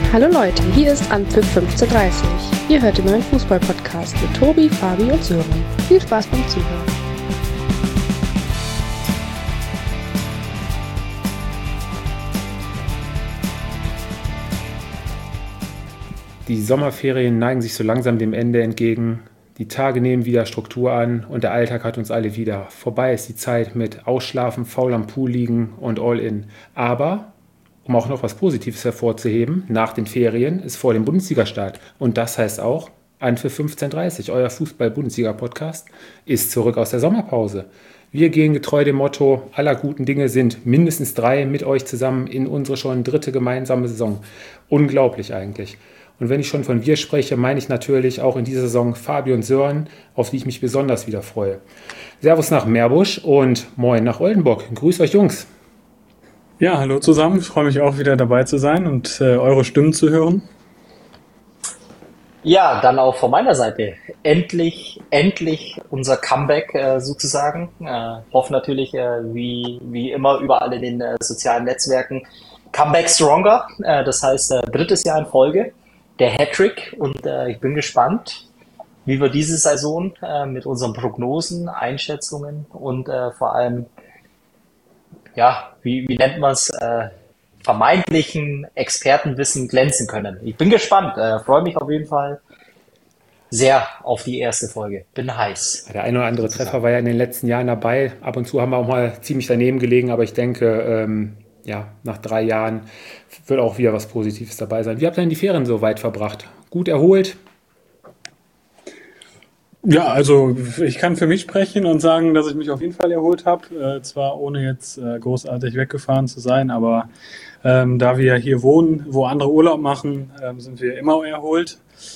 Hallo Leute, hier ist Anpfiff 15:30. Ihr hört den neuen Fußball-Podcast mit Tobi, Fabi und Sören. Viel Spaß beim Zuhören. Die Sommerferien neigen sich so langsam dem Ende entgegen. Die Tage nehmen wieder Struktur an und der Alltag hat uns alle wieder. Vorbei ist die Zeit mit Ausschlafen, faul am Pool liegen und All-in. Aber, um auch noch was Positives hervorzuheben, nach den Ferien ist vor dem Bundesliga-Start. Und das heißt auch, Anpfiff 15:30, euer Fußball-Bundesliga-Podcast, ist zurück aus der Sommerpause. Wir gehen getreu dem Motto, aller guten Dinge sind mindestens 3 mit euch zusammen in unsere schon 3. gemeinsame Saison. Unglaublich eigentlich. Und wenn ich schon von wir spreche, meine ich natürlich auch in dieser Saison Fabi und Sören, auf die ich mich besonders wieder freue. Servus nach Meerbusch und moin nach Oldenburg. Grüß euch Jungs. Ja, hallo zusammen. Ich freue mich auch wieder dabei zu sein und eure Stimmen zu hören. Ja, dann auch von meiner Seite. Endlich unser Comeback sozusagen. Hoffe natürlich, wie immer, überall in den sozialen Netzwerken. Comeback stronger. Das heißt, 3. Jahr in Folge. Der Hattrick. Und ich bin gespannt, wie wir diese Saison mit unseren Prognosen, Einschätzungen und vor allem, ja, wie nennt man es, vermeintlichen Expertenwissen glänzen können. Ich bin gespannt, freue mich auf jeden Fall sehr auf die erste Folge. Bin heiß. Der eine oder andere Treffer war ja in den letzten Jahren dabei. Ab und zu haben wir auch mal ziemlich daneben gelegen, aber ich denke, nach 3 Jahren wird auch wieder was Positives dabei sein. Wie habt ihr denn die Ferien so weit verbracht? Gut erholt? Ja, also ich kann für mich sprechen und sagen, dass ich mich auf jeden Fall erholt habe. Zwar ohne jetzt großartig weggefahren zu sein, aber da wir hier wohnen, wo andere Urlaub machen, sind wir immer erholt.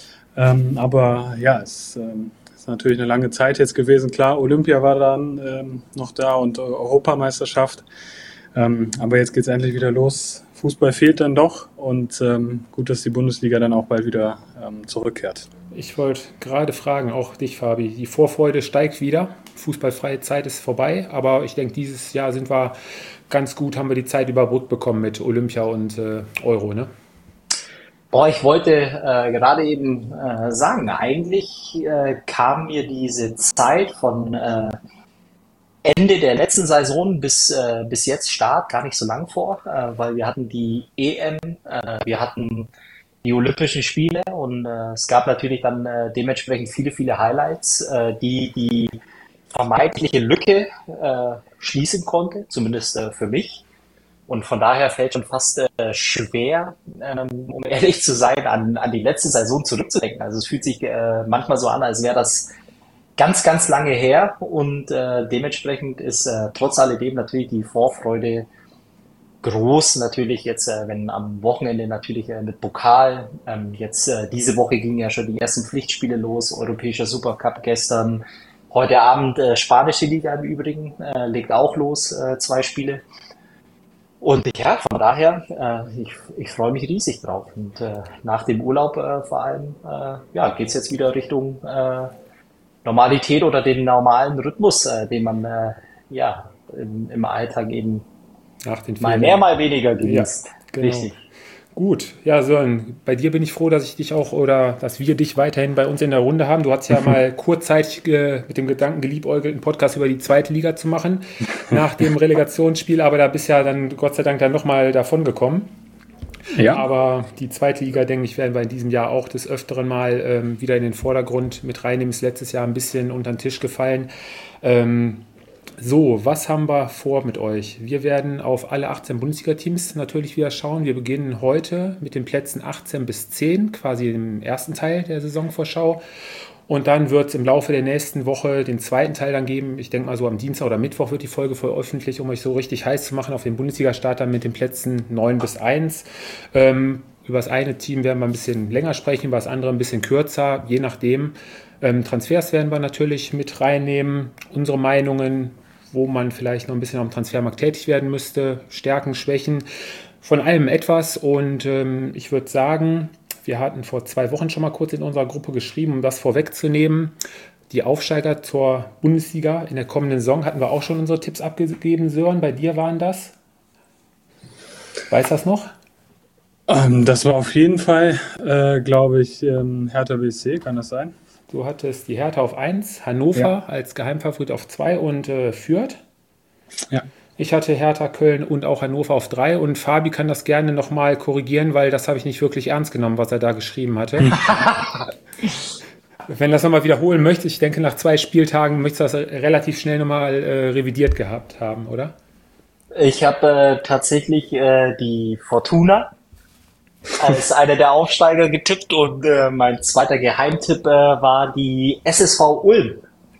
Aber ja, es ist natürlich eine lange Zeit jetzt gewesen. Klar, Olympia war dann noch da und Europameisterschaft. Aber jetzt geht's endlich wieder los. Fußball fehlt dann doch und gut, dass die Bundesliga dann auch bald wieder zurückkehrt. Ich wollte gerade fragen, auch dich Fabi, die Vorfreude steigt wieder. Fußballfreie Zeit ist vorbei, aber ich denke, dieses Jahr sind wir ganz gut, haben wir die Zeit überbrückt bekommen mit Olympia und Euro, ne? Boah, ich wollte gerade eben sagen, eigentlich kam mir diese Zeit von Ende der letzten Saison bis jetzt Start gar nicht so lang vor, weil wir hatten die EM, wir hatten die Olympischen Spiele und es gab natürlich dann dementsprechend viele Highlights, die vermeintliche Lücke schließen konnte, zumindest für mich. Und von daher fällt schon fast schwer, um ehrlich zu sein, an die letzte Saison zurückzudenken. Also es fühlt sich manchmal so an, als wäre das ganz lange her und dementsprechend ist trotz alledem natürlich die Vorfreude groß. Natürlich jetzt, wenn am Wochenende natürlich mit Pokal, jetzt diese Woche gingen ja schon die ersten Pflichtspiele los, Europäischer Supercup gestern, heute Abend Spanische Liga im Übrigen, legt auch los, 2 Spiele. Und ja, von daher, ich freue mich riesig drauf. Und nach dem Urlaub vor allem, geht's jetzt wieder Richtung Normalität oder den normalen Rhythmus, den man im Alltag eben Nach den mal Ferien. mehr, mal weniger genießt. Ja, genau. Richtig. Gut, ja Sören, bei dir bin ich froh, dass ich dich auch oder dass wir dich weiterhin bei uns in der Runde haben. Du hast ja mal kurzzeitig mit dem Gedanken geliebäugelt, einen Podcast über die 2. Liga zu machen nach dem Relegationsspiel, aber da bist ja dann Gott sei Dank dann nochmal davon gekommen. Ja. Aber die 2. Liga, denke ich, werden wir in diesem Jahr auch des Öfteren mal wieder in den Vordergrund mit reinnehmen. Ist letztes Jahr ein bisschen unter den Tisch gefallen. So, was haben wir vor mit euch? Wir werden auf alle 18 Bundesliga-Teams natürlich wieder schauen. Wir beginnen heute mit den Plätzen 18 bis 10, quasi im ersten Teil der Saisonvorschau. Und dann wird es im Laufe der nächsten Woche den zweiten Teil dann geben. Ich denke mal so am Dienstag oder Mittwoch wird die Folge veröffentlicht, um euch so richtig heiß zu machen auf den Bundesliga-Start dann mit den Plätzen 9 bis 1. Über das eine Team werden wir ein bisschen länger sprechen, über das andere ein bisschen kürzer, je nachdem. Transfers werden wir natürlich mit reinnehmen, unsere Meinungen, wo man vielleicht noch ein bisschen am Transfermarkt tätig werden müsste, Stärken, Schwächen, von allem etwas. Und ich würde sagen, wir hatten vor 2 Wochen schon mal kurz in unserer Gruppe geschrieben, um das vorwegzunehmen. Die Aufsteiger zur Bundesliga in der kommenden Saison hatten wir auch schon unsere Tipps abgegeben, Sören. Bei dir waren das? Weißt du das noch? Das war auf jeden Fall, glaube ich, Hertha BSC, kann das sein? Du hattest die Hertha auf 1, Ja, Hannover als Geheimfavorit auf 2 und Fürth. ja. Ich hatte Hertha, Köln und auch Hannover auf 3 und Fabi kann das gerne nochmal korrigieren, weil das habe ich nicht wirklich ernst genommen, was er da geschrieben hatte. Wenn das nochmal wiederholen möchte, ich denke, nach 2 Spieltagen möchtest du das relativ schnell nochmal revidiert gehabt haben, oder? Ich habe tatsächlich die Fortuna als einer der Aufsteiger getippt und mein zweiter Geheimtipp war die SSV Ulm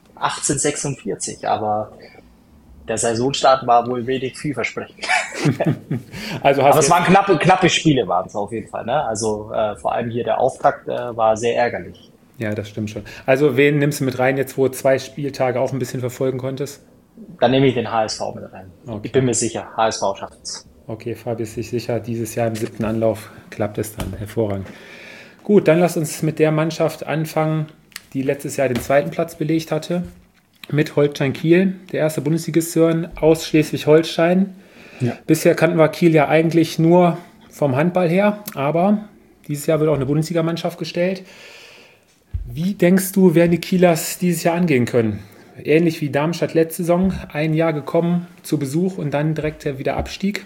1846, aber der Saisonstart war wohl wenig vielversprechend. Also Aber hast es jetzt, waren knappe Spiele, waren es auf jeden Fall. Ne? Also vor allem hier der Auftakt war sehr ärgerlich. ja, das stimmt schon. Also wen nimmst du mit rein, jetzt wo du 2 Spieltage auch ein bisschen verfolgen konntest? Dann nehme ich den HSV mit rein. Ich Okay. bin mir sicher, HSV schafft es. Okay, Fabi ist sich sicher, dieses Jahr im 7. Anlauf klappt es dann. Hervorragend. Gut, dann lass uns mit der Mannschaft anfangen, die letztes Jahr den 2. Platz belegt hatte. Mit Holstein Kiel, der erste Bundesligist aus Schleswig-Holstein. Ja. Bisher kannten wir Kiel ja eigentlich nur vom Handball her, aber dieses Jahr wird auch eine Bundesligamannschaft gestellt. Wie denkst du, werden die Kielers dieses Jahr angehen können? Ähnlich wie Darmstadt letzte Saison, ein Jahr gekommen zu Besuch und dann direkt wieder Abstieg.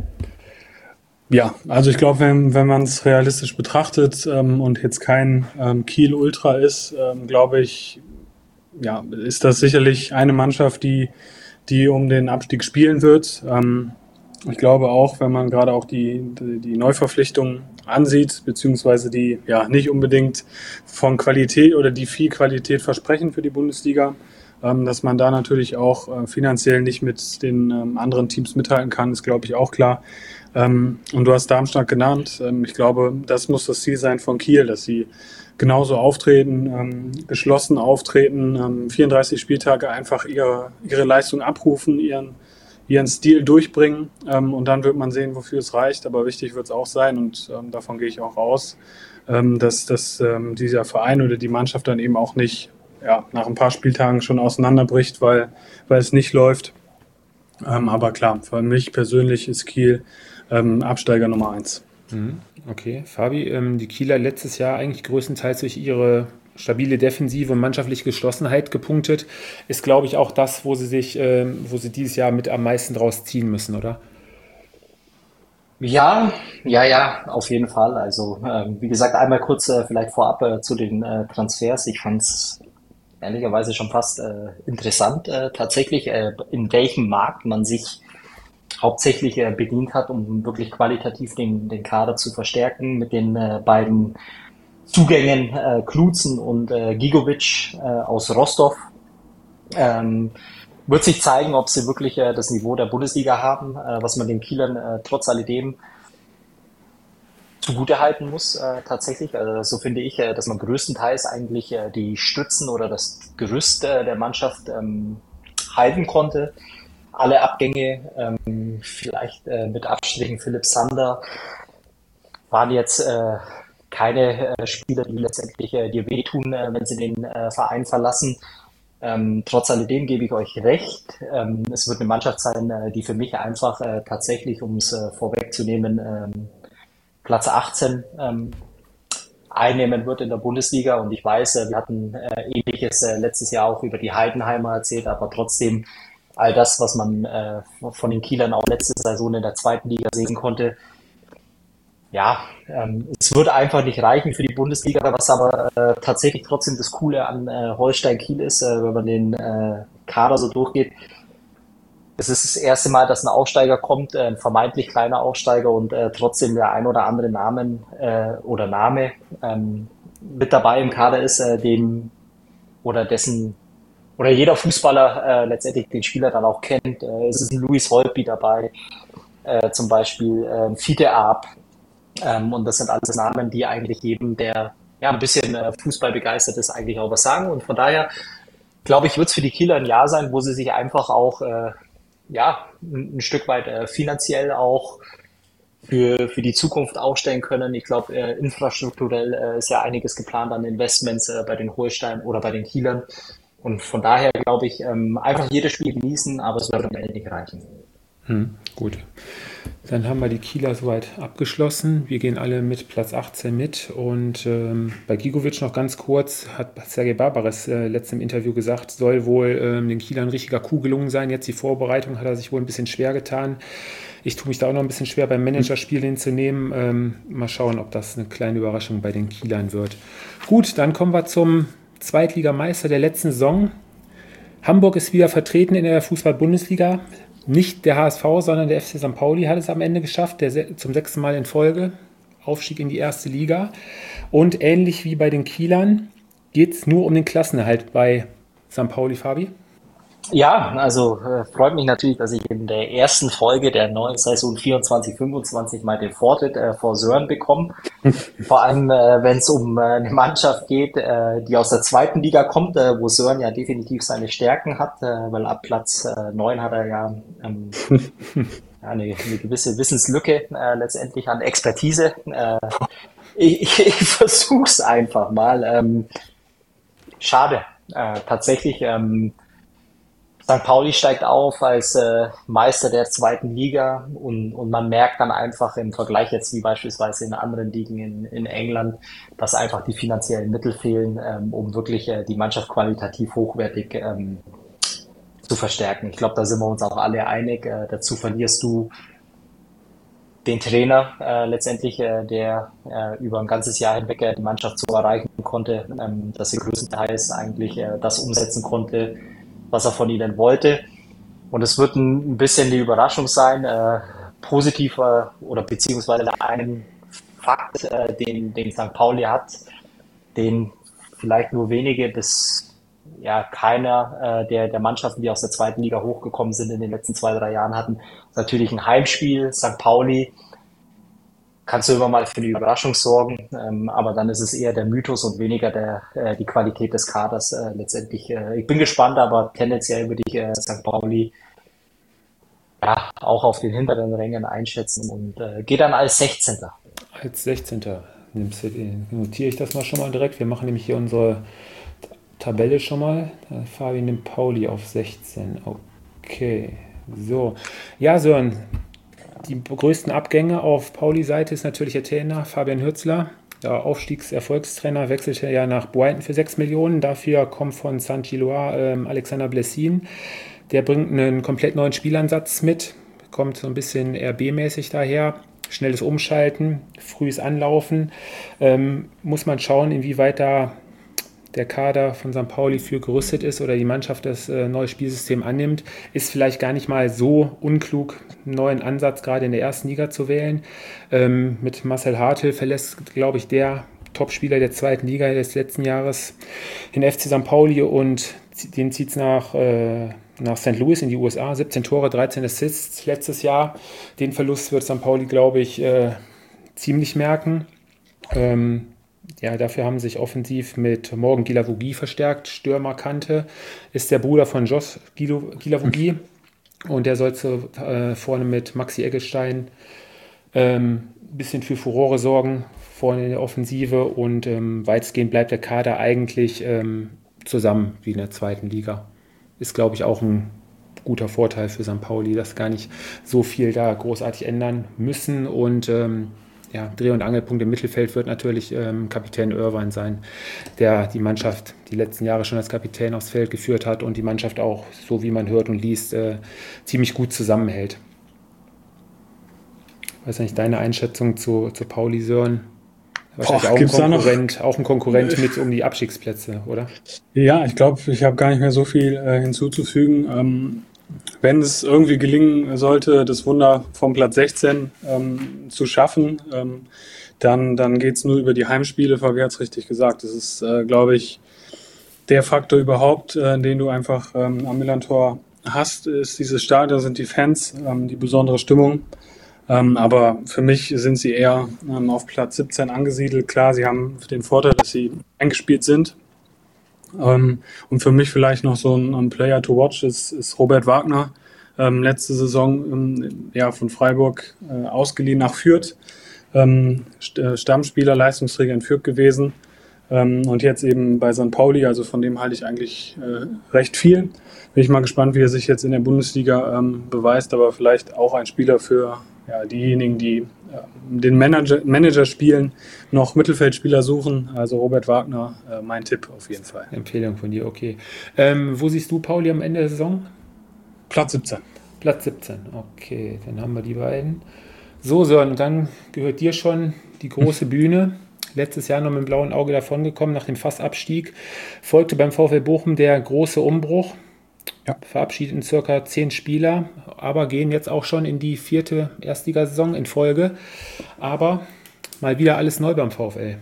Ja, also ich glaube, wenn man es realistisch betrachtet und jetzt kein Kiel Ultra ist, glaube ich, ja, ist das sicherlich eine Mannschaft, die um den Abstieg spielen wird. Ich glaube auch, wenn man gerade auch die Neuverpflichtungen ansieht, beziehungsweise die ja nicht unbedingt von Qualität oder die viel Qualität versprechen für die Bundesliga, dass man da natürlich auch finanziell nicht mit den anderen Teams mithalten kann, ist, glaube ich, auch klar. Und du hast Darmstadt genannt. Ich glaube, das muss das Ziel sein von Kiel, dass sie genauso auftreten, geschlossen auftreten, 34 Spieltage einfach ihre Leistung abrufen, ihren Stil durchbringen und dann wird man sehen, wofür es reicht. Aber wichtig wird es auch sein und davon gehe ich auch aus, dass dieser Verein oder die Mannschaft dann eben auch nicht nach ein paar Spieltagen schon auseinanderbricht, weil es nicht läuft. Aber klar, für mich persönlich ist Kiel Absteiger Nummer 1. Okay, Fabi, die Kieler letztes Jahr eigentlich größtenteils durch ihre stabile Defensive und mannschaftliche Geschlossenheit gepunktet, ist, glaube ich, auch das, wo sie dieses Jahr mit am meisten draus ziehen müssen, oder? Ja, auf jeden Fall. Also wie gesagt, einmal kurz vielleicht vorab zu den Transfers. Ich fand es ehrlicherweise schon fast interessant, tatsächlich, in welchem Markt man sich hauptsächlich bedient hat, um wirklich qualitativ den Kader zu verstärken mit den beiden Zugängen Kluzen und Gigovic aus Rostov. Ähm, Wird sich zeigen, ob sie wirklich das Niveau der Bundesliga haben, was man den Kielern trotz alledem zugutehalten muss, tatsächlich. Also so finde ich, dass man größtenteils eigentlich die Stützen oder das Gerüst der Mannschaft halten konnte. Alle Abgänge, vielleicht mit Abstrichen Philipp Sander, waren jetzt keine Spieler, die letztendlich dir wehtun, wenn sie den Verein verlassen. Trotz alledem gebe ich euch recht. Es wird eine Mannschaft sein, die für mich einfach tatsächlich, um es vorwegzunehmen, Platz 18 einnehmen wird in der Bundesliga. Und ich weiß, wir hatten Ähnliches letztes Jahr auch über die Heidenheimer erzählt, aber trotzdem all das, was man von den Kielern auch letzte Saison in der zweiten Liga sehen konnte, ja, es wird einfach nicht reichen für die Bundesliga, was aber tatsächlich trotzdem das Coole an Holstein Kiel ist, wenn man den Kader so durchgeht. Es ist das erste Mal, dass ein Aufsteiger kommt, ein vermeintlich kleiner Aufsteiger und trotzdem der ein oder andere Name mit dabei im Kader ist, dem oder dessen oder jeder Fußballer letztendlich den Spieler dann auch kennt. Es ist ein Luis Holtby dabei, zum Beispiel Fiete Arp. Und das sind alles Namen, die eigentlich jedem, der ja ein bisschen Fußball begeistert ist, eigentlich auch was sagen. Und von daher, glaube ich, wird es für die Kieler ein Jahr sein, wo sie sich einfach auch ein Stück weit finanziell auch für die Zukunft aufstellen können. Ich glaube, infrastrukturell ist ja einiges geplant an Investments bei den Holstein oder bei den Kielern. Und von daher glaube ich, einfach jedes Spiel genießen, aber es wird am Ende nicht reichen. Gut. Dann haben wir die Kieler soweit abgeschlossen. Wir gehen alle mit Platz 18 mit. Und bei Gigovic noch ganz kurz, hat Sergej Barbares letztens im Interview gesagt, soll wohl den Kielern ein richtiger Coup gelungen sein. Jetzt die Vorbereitung hat er sich wohl ein bisschen schwer getan. Ich tue mich da auch noch ein bisschen schwer, beim Managerspiel hinzunehmen. Mal schauen, ob das eine kleine Überraschung bei den Kielern wird. Gut, dann kommen wir zum Zweitligameister der letzten Saison. Hamburg ist wieder vertreten in der Fußball-Bundesliga. Nicht der HSV, sondern der FC St. Pauli hat es am Ende geschafft, zum 6. Mal in Folge. Aufstieg in die erste Liga. Und ähnlich wie bei den Kielern geht es nur um den Klassenerhalt bei St. Pauli, Fabi. Ja, also freut mich natürlich, dass ich in der ersten Folge der neuen Saison 24/25 mal den Vortritt vor Sören bekomme. Vor allem, wenn es um eine Mannschaft geht, die aus der zweiten Liga kommt, wo Sören ja definitiv seine Stärken hat, weil ab Platz 9 hat er ja eine gewisse Wissenslücke letztendlich an Expertise. Ich versuch's einfach mal. Schade, tatsächlich. St. Pauli steigt auf als Meister der zweiten Liga und man merkt dann einfach im Vergleich jetzt wie beispielsweise in anderen Ligen in England, dass einfach die finanziellen Mittel fehlen, um wirklich die Mannschaft qualitativ hochwertig zu verstärken. Ich glaube, da sind wir uns auch alle einig. Dazu verlierst du den Trainer letztendlich, der über ein ganzes Jahr hinweg die Mannschaft so erreichen konnte, dass sie größtenteils eigentlich das umsetzen konnte, was er von ihnen wollte. Und es wird ein bisschen die Überraschung sein, positiv oder beziehungsweise einen Fakt, den St. Pauli hat, den vielleicht nur wenige bis ja keiner der Mannschaften, die aus der zweiten Liga hochgekommen sind in den letzten 2-3 Jahren hatten. Das ist natürlich ein Heimspiel, St. Pauli. Kannst du immer mal für die Überraschung sorgen, aber dann ist es eher der Mythos und weniger die Qualität des Kaders letztendlich. Ich bin gespannt, aber tendenziell würde ich St. Pauli ja auch auf den hinteren Rängen einschätzen und gehe dann als 16. Als 16. Notiere ich das mal schon mal direkt. Wir machen nämlich hier unsere Tabelle schon mal. Fabi nimmt Pauli auf 16. Okay, so. Ja, Sören. Die größten Abgänge auf Pauli-Seite ist natürlich der Trainer Fabian Hürzeler. Der Aufstiegserfolgstrainer wechselte ja nach Brighton für 6 Millionen. Dafür kommt von Saint-Gilloise Alexander Blessin. Der bringt einen komplett neuen Spielansatz mit. Kommt so ein bisschen RB-mäßig daher. Schnelles Umschalten, frühes Anlaufen. Muss man schauen, inwieweit da der Kader von St. Pauli für gerüstet ist oder die Mannschaft das neue Spielsystem annimmt, ist vielleicht gar nicht mal so unklug, einen neuen Ansatz gerade in der ersten Liga zu wählen. Mit Marcel Hartl verlässt, glaube ich, der Topspieler der zweiten Liga des letzten Jahres den FC St. Pauli und den zieht es nach St. Louis in die USA. 17 Tore, 13 Assists letztes Jahr. Den Verlust wird St. Pauli, glaube ich, ziemlich merken. Ja, dafür haben sich offensiv mit Morgan Guilavogui verstärkt. Stürmerkante ist der Bruder von Jos Guilavogui und der soll vorne mit Maxi Eggestein ein bisschen für Furore sorgen, vorne in der Offensive und weitestgehend bleibt der Kader eigentlich zusammen wie in der zweiten Liga. Ist, glaube ich, auch ein guter Vorteil für St. Pauli, dass gar nicht so viel da großartig ändern müssen und Dreh- und Angelpunkt im Mittelfeld wird natürlich Kapitän Irvine sein, der die Mannschaft die letzten Jahre schon als Kapitän aufs Feld geführt hat und die Mannschaft auch, so wie man hört und liest, ziemlich gut zusammenhält. Ich weiß nicht, deine Einschätzung zu Pauli, Sören? Wahrscheinlich auch ein Konkurrent mit um die Abstiegsplätze, oder? Ja, ich glaube, ich habe gar nicht mehr so viel hinzuzufügen. Wenn es irgendwie gelingen sollte, das Wunder vom Platz 16 zu schaffen, dann geht es nur über die Heimspiele. Fabi hat es richtig gesagt. Das ist, glaube ich, der Faktor überhaupt, den du einfach am Millantor hast, ist dieses Stadion, sind die Fans, die besondere Stimmung. Aber für mich sind sie eher auf Platz 17 angesiedelt. Klar, sie haben den Vorteil, dass sie eingespielt sind. Und für mich vielleicht noch so ein Player to watch ist Robert Wagner. Letzte Saison von Freiburg ausgeliehen nach Fürth. Stammspieler, Leistungsträger in Fürth gewesen. Und jetzt eben bei St. Pauli, also von dem halte ich eigentlich recht viel. Bin ich mal gespannt, wie er sich jetzt in der Bundesliga beweist, aber vielleicht auch ein Spieler für diejenigen, die den Manager spielen, noch Mittelfeldspieler suchen. Also Robert Wagner, mein Tipp auf jeden Fall. Empfehlung von dir, okay. Wo siehst du Pauli am Ende der Saison? Platz 17. Platz 17, okay, dann haben wir die beiden. So, Sören, dann gehört dir schon die große Bühne. Letztes Jahr noch mit dem blauen Auge davongekommen nach dem Fassabstieg. Folgte beim VfL Bochum der große Umbruch. Ja. Verabschiedeten circa 10 Spieler, aber gehen jetzt auch schon in die 4. Erstligasaison in Folge. Aber mal wieder alles neu beim VfL.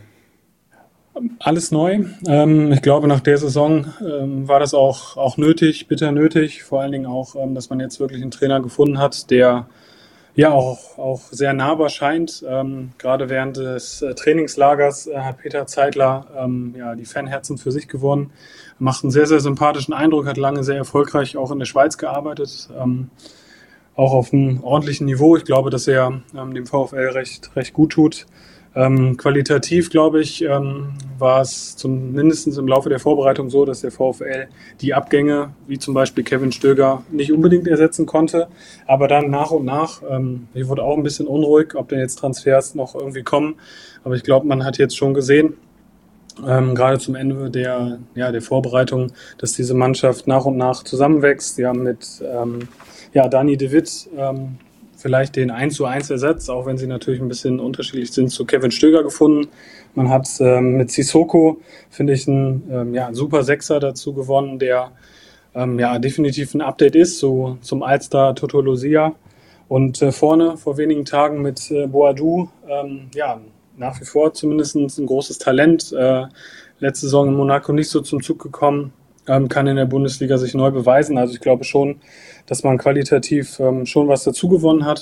Alles neu. Ich glaube, nach der Saison war das auch nötig, bitter nötig. Vor allen Dingen auch, dass man jetzt wirklich einen Trainer gefunden hat, der ja auch sehr nahbar scheint. Gerade während des Trainingslagers hat Peter Zeidler die Fanherzen für sich gewonnen. Macht einen sehr, sehr sympathischen Eindruck, hat lange sehr erfolgreich auch in der Schweiz gearbeitet. Auch auf einem ordentlichen Niveau. Ich glaube, dass er dem VfL recht gut tut. Qualitativ, glaube ich, war es zumindest im Laufe der Vorbereitung so, dass der VfL die Abgänge, wie zum Beispiel Kevin Stöger, nicht unbedingt ersetzen konnte. Aber dann nach und nach, ich wurde auch ein bisschen unruhig, ob denn jetzt Transfers noch irgendwie kommen. Aber ich glaube, man hat jetzt schon gesehen, gerade zum Ende der Vorbereitung, dass diese Mannschaft nach und nach zusammenwächst. Sie haben mit Dani de Witt vielleicht den 1:1 Ersatz, auch wenn sie natürlich ein bisschen unterschiedlich sind, zu Kevin Stöger gefunden. Man hat mit Sissoko, finde ich, einen super Sechser dazu gewonnen, der definitiv ein Update ist, so zum Alstar Toto Lucia. Und vorne vor wenigen Tagen mit Boadou, nach wie vor zumindest ein großes Talent. Letzte Saison in Monaco nicht so zum Zug gekommen, kann in der Bundesliga sich neu beweisen. Also ich glaube schon, dass man qualitativ schon was dazu gewonnen hat.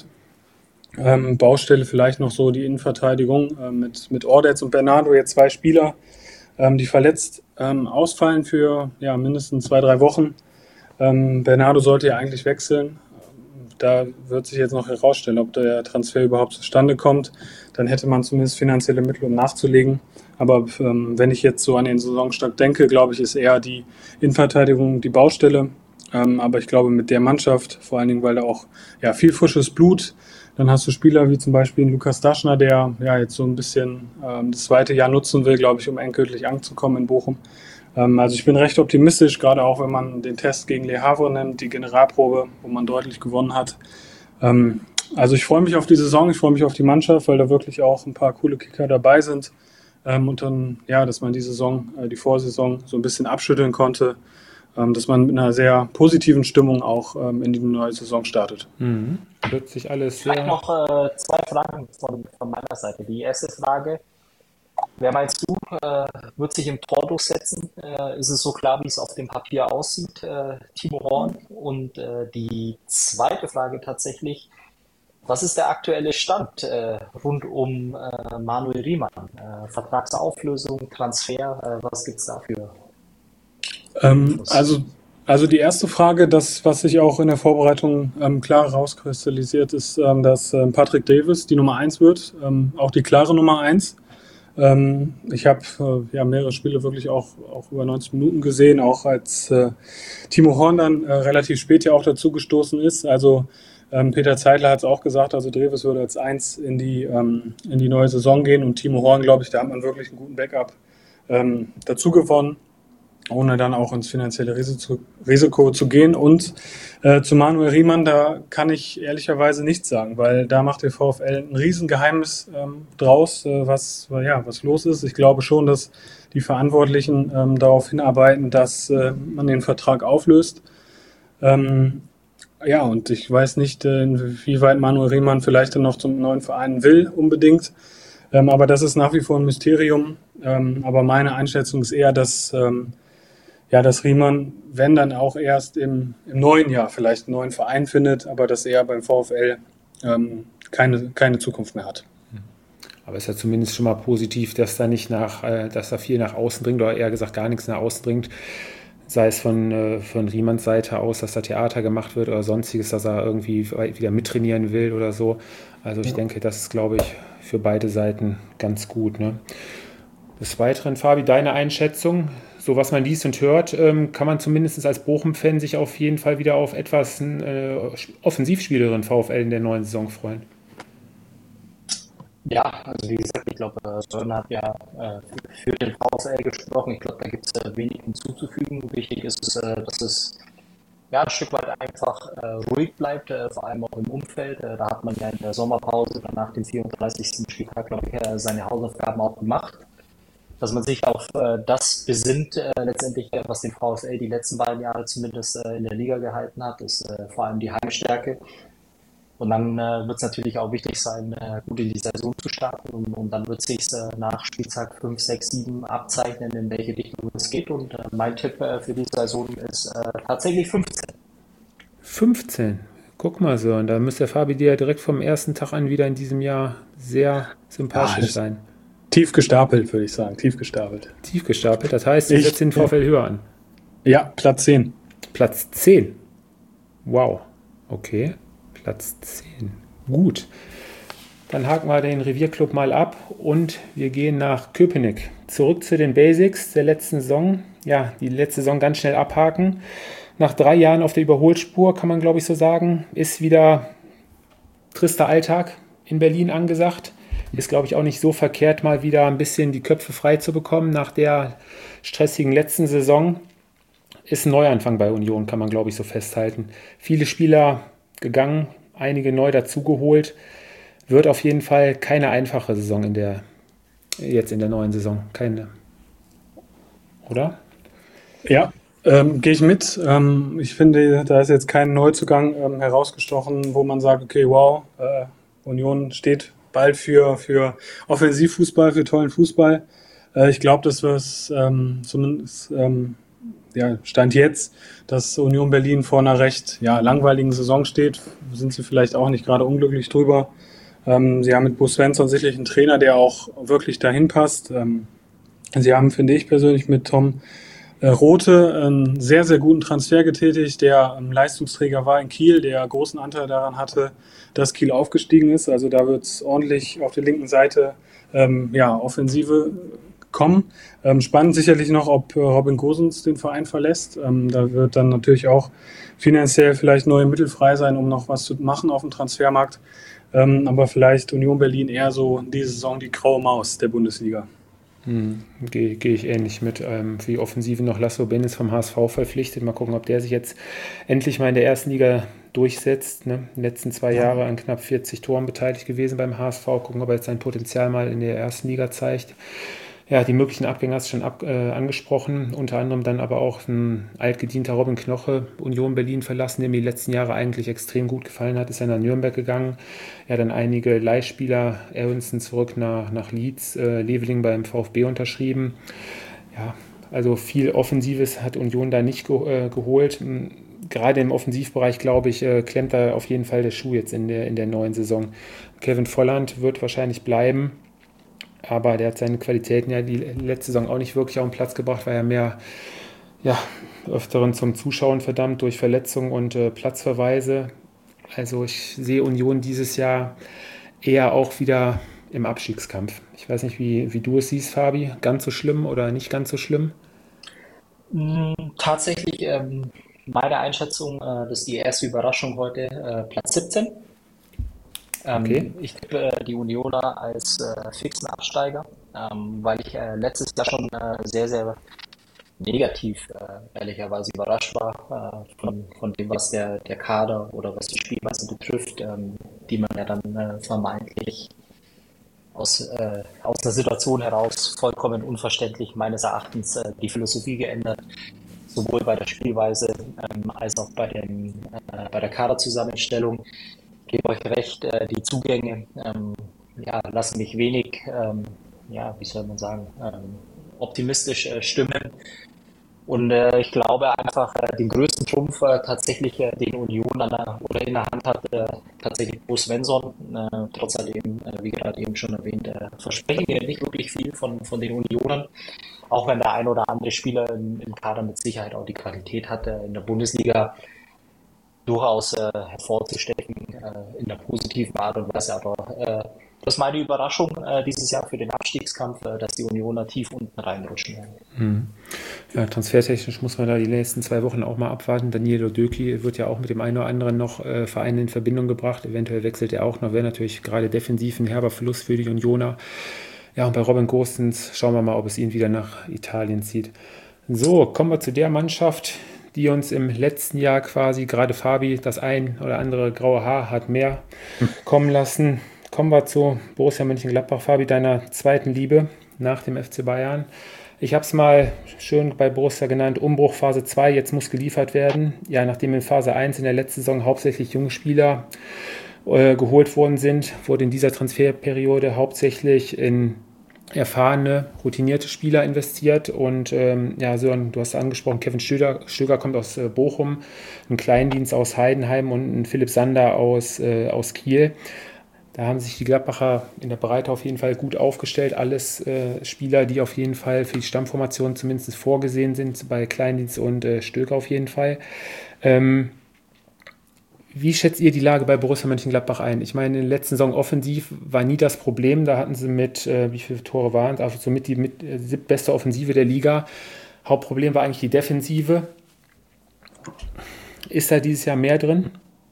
Baustelle vielleicht noch so die Innenverteidigung mit Ordetz und Bernardo, jetzt 2 Spieler, die verletzt ausfallen für mindestens 2-3 Wochen. Bernardo sollte ja eigentlich wechseln. Da wird sich jetzt noch herausstellen, ob der Transfer überhaupt zustande kommt. Dann hätte man zumindest finanzielle Mittel, um nachzulegen. Aber wenn ich jetzt so an den Saisonstart denke, glaube ich, ist eher die Innenverteidigung die Baustelle. Aber ich glaube, mit der Mannschaft, vor allen Dingen, weil da auch viel frisches Blut, dann hast du Spieler wie zum Beispiel Lukas Daschner, der jetzt so ein bisschen das zweite Jahr nutzen will, glaube ich, um endgültig anzukommen in Bochum. Also ich bin recht optimistisch, gerade auch wenn man den Test gegen Le Havre nimmt, die Generalprobe, wo man deutlich gewonnen hat. Also ich freue mich auf die Saison, ich freue mich auf die Mannschaft, weil da wirklich auch ein paar coole Kicker dabei sind. Und dann, dass man die Vorsaison so ein bisschen abschütteln konnte, dass man mit einer sehr positiven Stimmung auch in die neue Saison startet. Wird sich alles Vielleicht noch 2 Fragen von meiner Seite. Die erste Frage: Wer meinst du, wird sich im Tor durchsetzen? Ist es so klar, wie es auf dem Papier aussieht, Timo Horn? Und die zweite Frage tatsächlich: Was ist der aktuelle Stand rund um Manuel Riemann? Vertragsauflösung, Transfer, was gibt es dafür? Also die erste Frage, was sich auch in der Vorbereitung klar rauskristallisiert, ist, dass Patrick Davis die Nummer 1 wird, auch die klare Nummer 1. Ich habe mehrere Spiele wirklich auch über 90 Minuten gesehen, auch als Timo Horn dann relativ spät ja auch dazu gestoßen ist. Also Peter Zeidler hat es auch gesagt, also Davis würde als 1 in die neue Saison gehen und Timo Horn, glaube ich, da hat man wirklich einen guten Backup dazu gewonnen, ohne dann auch ins finanzielle Risiko zu gehen. Und zu Manuel Riemann, da kann ich ehrlicherweise nichts sagen, weil da macht der VfL ein Riesengeheimnis draus, was los ist. Ich glaube schon, dass die Verantwortlichen darauf hinarbeiten, dass man den Vertrag auflöst. Und ich weiß nicht, inwieweit Manuel Riemann vielleicht dann noch zum neuen Verein will unbedingt. Aber das ist nach wie vor ein Mysterium. Aber meine Einschätzung ist eher, dass Riemann, wenn dann auch erst im neuen Jahr vielleicht einen neuen Verein findet, aber dass er beim VfL keine Zukunft mehr hat. Aber es ist ja zumindest schon mal positiv, dass da dass da viel nach außen dringt oder eher gesagt gar nichts nach außen dringt. Sei es von Riemanns Seite aus, dass da Theater gemacht wird oder sonstiges, dass er irgendwie wieder mittrainieren will oder so. Also ich denke, das ist, glaube ich, für beide Seiten ganz gut. Ne? Des Weiteren, Fabi, deine Einschätzung, so was man liest und hört, kann man zumindest als Bochum-Fan sich auf jeden Fall wieder auf etwas offensivspieleren VfL in der neuen Saison freuen. Ja, also wie gesagt, ich glaube, Sören hat ja für den VfL gesprochen. Ich glaube, da gibt es wenig hinzuzufügen. Wichtig ist es, dass es ja ein Stück weit einfach ruhig bleibt, vor allem auch im Umfeld. Da hat man ja in der Sommerpause dann nach dem 34. Spieltag, glaube ich, seine Hausaufgaben auch gemacht. Dass man sich auf das besinnt, letztendlich, was den VfL die letzten beiden Jahre zumindest in der Liga gehalten hat, ist vor allem die Heimstärke. Und dann wird es natürlich auch wichtig sein, gut in die Saison zu starten. Und dann wird es sich nach Spieltag 5, 6, 7 abzeichnen, in welche Richtung es geht. Und mein Tipp für die Saison ist tatsächlich 15. 15. Guck mal so, und da müsste der Fabi dir ja direkt vom ersten Tag an wieder in diesem Jahr sehr sympathisch sein. Tief gestapelt, würde ich sagen. Tief gestapelt. Tief gestapelt, das heißt, du setzt den VfL höher an. Ja, Platz 10. Platz 10. Wow. Okay. Platz 10. Gut. Dann haken wir den Revierclub mal ab und wir gehen nach Köpenick. Zurück zu den Basics der letzten Saison. Ja, die letzte Saison ganz schnell abhaken. Nach 3 Jahren auf der Überholspur, kann man glaube ich so sagen, ist wieder trister Alltag in Berlin angesagt. Ist glaube ich auch nicht so verkehrt, mal wieder ein bisschen die Köpfe frei zu bekommen nach der stressigen letzten Saison. Ist ein Neuanfang bei Union, kann man glaube ich so festhalten. Viele Spieler gegangen, einige neu dazugeholt. Wird auf jeden Fall keine einfache Saison jetzt in der neuen Saison. Keine. Oder? Ja, gehe ich mit. Ich finde, da ist jetzt kein Neuzugang herausgestochen, wo man sagt, okay, wow, Union steht bald für Offensivfußball, für tollen Fußball. Ich glaube, dass wir es zumindest Stand jetzt, dass Union Berlin vor einer recht langweiligen Saison steht, sind sie vielleicht auch nicht gerade unglücklich drüber. Sie haben mit Bo Svensson sicherlich einen Trainer, der auch wirklich dahin passt. Sie haben, finde ich persönlich, mit Tom Rothe einen sehr, sehr guten Transfer getätigt, der Leistungsträger war in Kiel, der großen Anteil daran hatte, dass Kiel aufgestiegen ist. Also da wird es ordentlich auf der linken Seite Offensive kommen. Spannend sicherlich noch, ob Robin Gosens den Verein verlässt. Da wird dann natürlich auch finanziell vielleicht neue Mittel frei sein, um noch was zu machen auf dem Transfermarkt. Aber vielleicht Union Berlin eher so diese Saison die graue Maus der Bundesliga. Gehe ich ähnlich mit. Für die Offensive noch Lasso Benes vom HSV verpflichtet. Mal gucken, ob der sich jetzt endlich mal in der ersten Liga durchsetzt. Ne? In den letzten 2 Jahre an knapp 40 Toren beteiligt gewesen beim HSV. Gucken, ob er jetzt sein Potenzial mal in der ersten Liga zeigt. Ja, die möglichen Abgänge hast du schon angesprochen, unter anderem dann aber auch ein altgedienter Robin Knoche, Union Berlin verlassen, der mir die letzten Jahre eigentlich extrem gut gefallen hat, ist er nach Nürnberg gegangen. Ja, dann einige Leihspieler, Aronson zurück nach Leeds, Leveling beim VfB unterschrieben. Ja, also viel Offensives hat Union da nicht geholt. Gerade im Offensivbereich, glaube ich, klemmt da auf jeden Fall der Schuh jetzt in der neuen Saison. Kevin Volland wird wahrscheinlich bleiben. Aber der hat seine Qualitäten ja die letzte Saison auch nicht wirklich auf den Platz gebracht, war ja mehr öfteren zum Zuschauen verdammt durch Verletzungen und Platzverweise. Also ich sehe Union dieses Jahr eher auch wieder im Abstiegskampf. Ich weiß nicht, wie du es siehst, Fabi. Ganz so schlimm oder nicht ganz so schlimm? Tatsächlich meine Einschätzung, das ist die erste Überraschung heute, Platz 17. Okay. Ich tippe die Unioner als fixen Absteiger, weil ich letztes Jahr schon sehr, sehr negativ ehrlicherweise überrascht war von dem, was der Kader oder was die Spielweise betrifft, die man ja dann vermeintlich aus einer Situation heraus vollkommen unverständlich meines Erachtens die Philosophie geändert, sowohl bei der Spielweise als auch bei der Kaderzusammenstellung. Ich gebe euch recht, die Zugänge lassen mich wenig, wie soll man sagen, optimistisch stimmen. Und ich glaube einfach, den größten Trumpf tatsächlich, den Union in der Hand hat, tatsächlich Bo Svensson. Trotz alledem, wie gerade eben schon erwähnt, versprechen wir nicht wirklich viel von den Unionern. Auch wenn der ein oder andere Spieler im Kader mit Sicherheit auch die Qualität hat, in der Bundesliga durchaus hervorzustechen, in der positiven Art und Weise, aber Das ist meine Überraschung dieses Jahr für den Abstiegskampf, dass die Unioner tief unten reinrutschen werden. Ja, transfertechnisch muss man da die nächsten 2 Wochen auch mal abwarten. Danilo Döki wird ja auch mit dem einen oder anderen noch Verein in Verbindung gebracht. Eventuell wechselt er auch noch. Wäre natürlich gerade defensiv ein herber Verlust für die Unioner. Ja, und bei Robin Gosens schauen wir mal, ob es ihn wieder nach Italien zieht. So, kommen wir zu der Mannschaft, die uns im letzten Jahr quasi, gerade Fabi, das ein oder andere graue Haar hat mehr kommen lassen. Kommen wir zu Borussia Mönchengladbach, Fabi, deiner zweiten Liebe nach dem FC Bayern. Ich habe es mal schön bei Borussia genannt, Umbruch Phase 2, jetzt muss geliefert werden. Ja, nachdem in Phase 1 in der letzten Saison hauptsächlich junge Spieler geholt worden sind, wurde in dieser Transferperiode hauptsächlich in erfahrene, routinierte Spieler investiert. Und ja, Sören, du hast angesprochen, Kevin Stöger kommt aus Bochum, ein Kleindienst aus Heidenheim und ein Philipp Sander aus Kiel. Da haben sich die Gladbacher in der Breite auf jeden Fall gut aufgestellt. Alles Spieler, die auf jeden Fall für die Stammformation zumindest vorgesehen sind, bei Kleindienst und Stöger auf jeden Fall. Wie schätzt ihr die Lage bei Borussia Mönchengladbach ein? Ich meine, in der letzten Saison offensiv war nie das Problem. Da hatten sie mit, wie viele Tore waren es? Also somit die siebtbeste Offensive der Liga. Hauptproblem war eigentlich die Defensive. Ist da dieses Jahr mehr drin?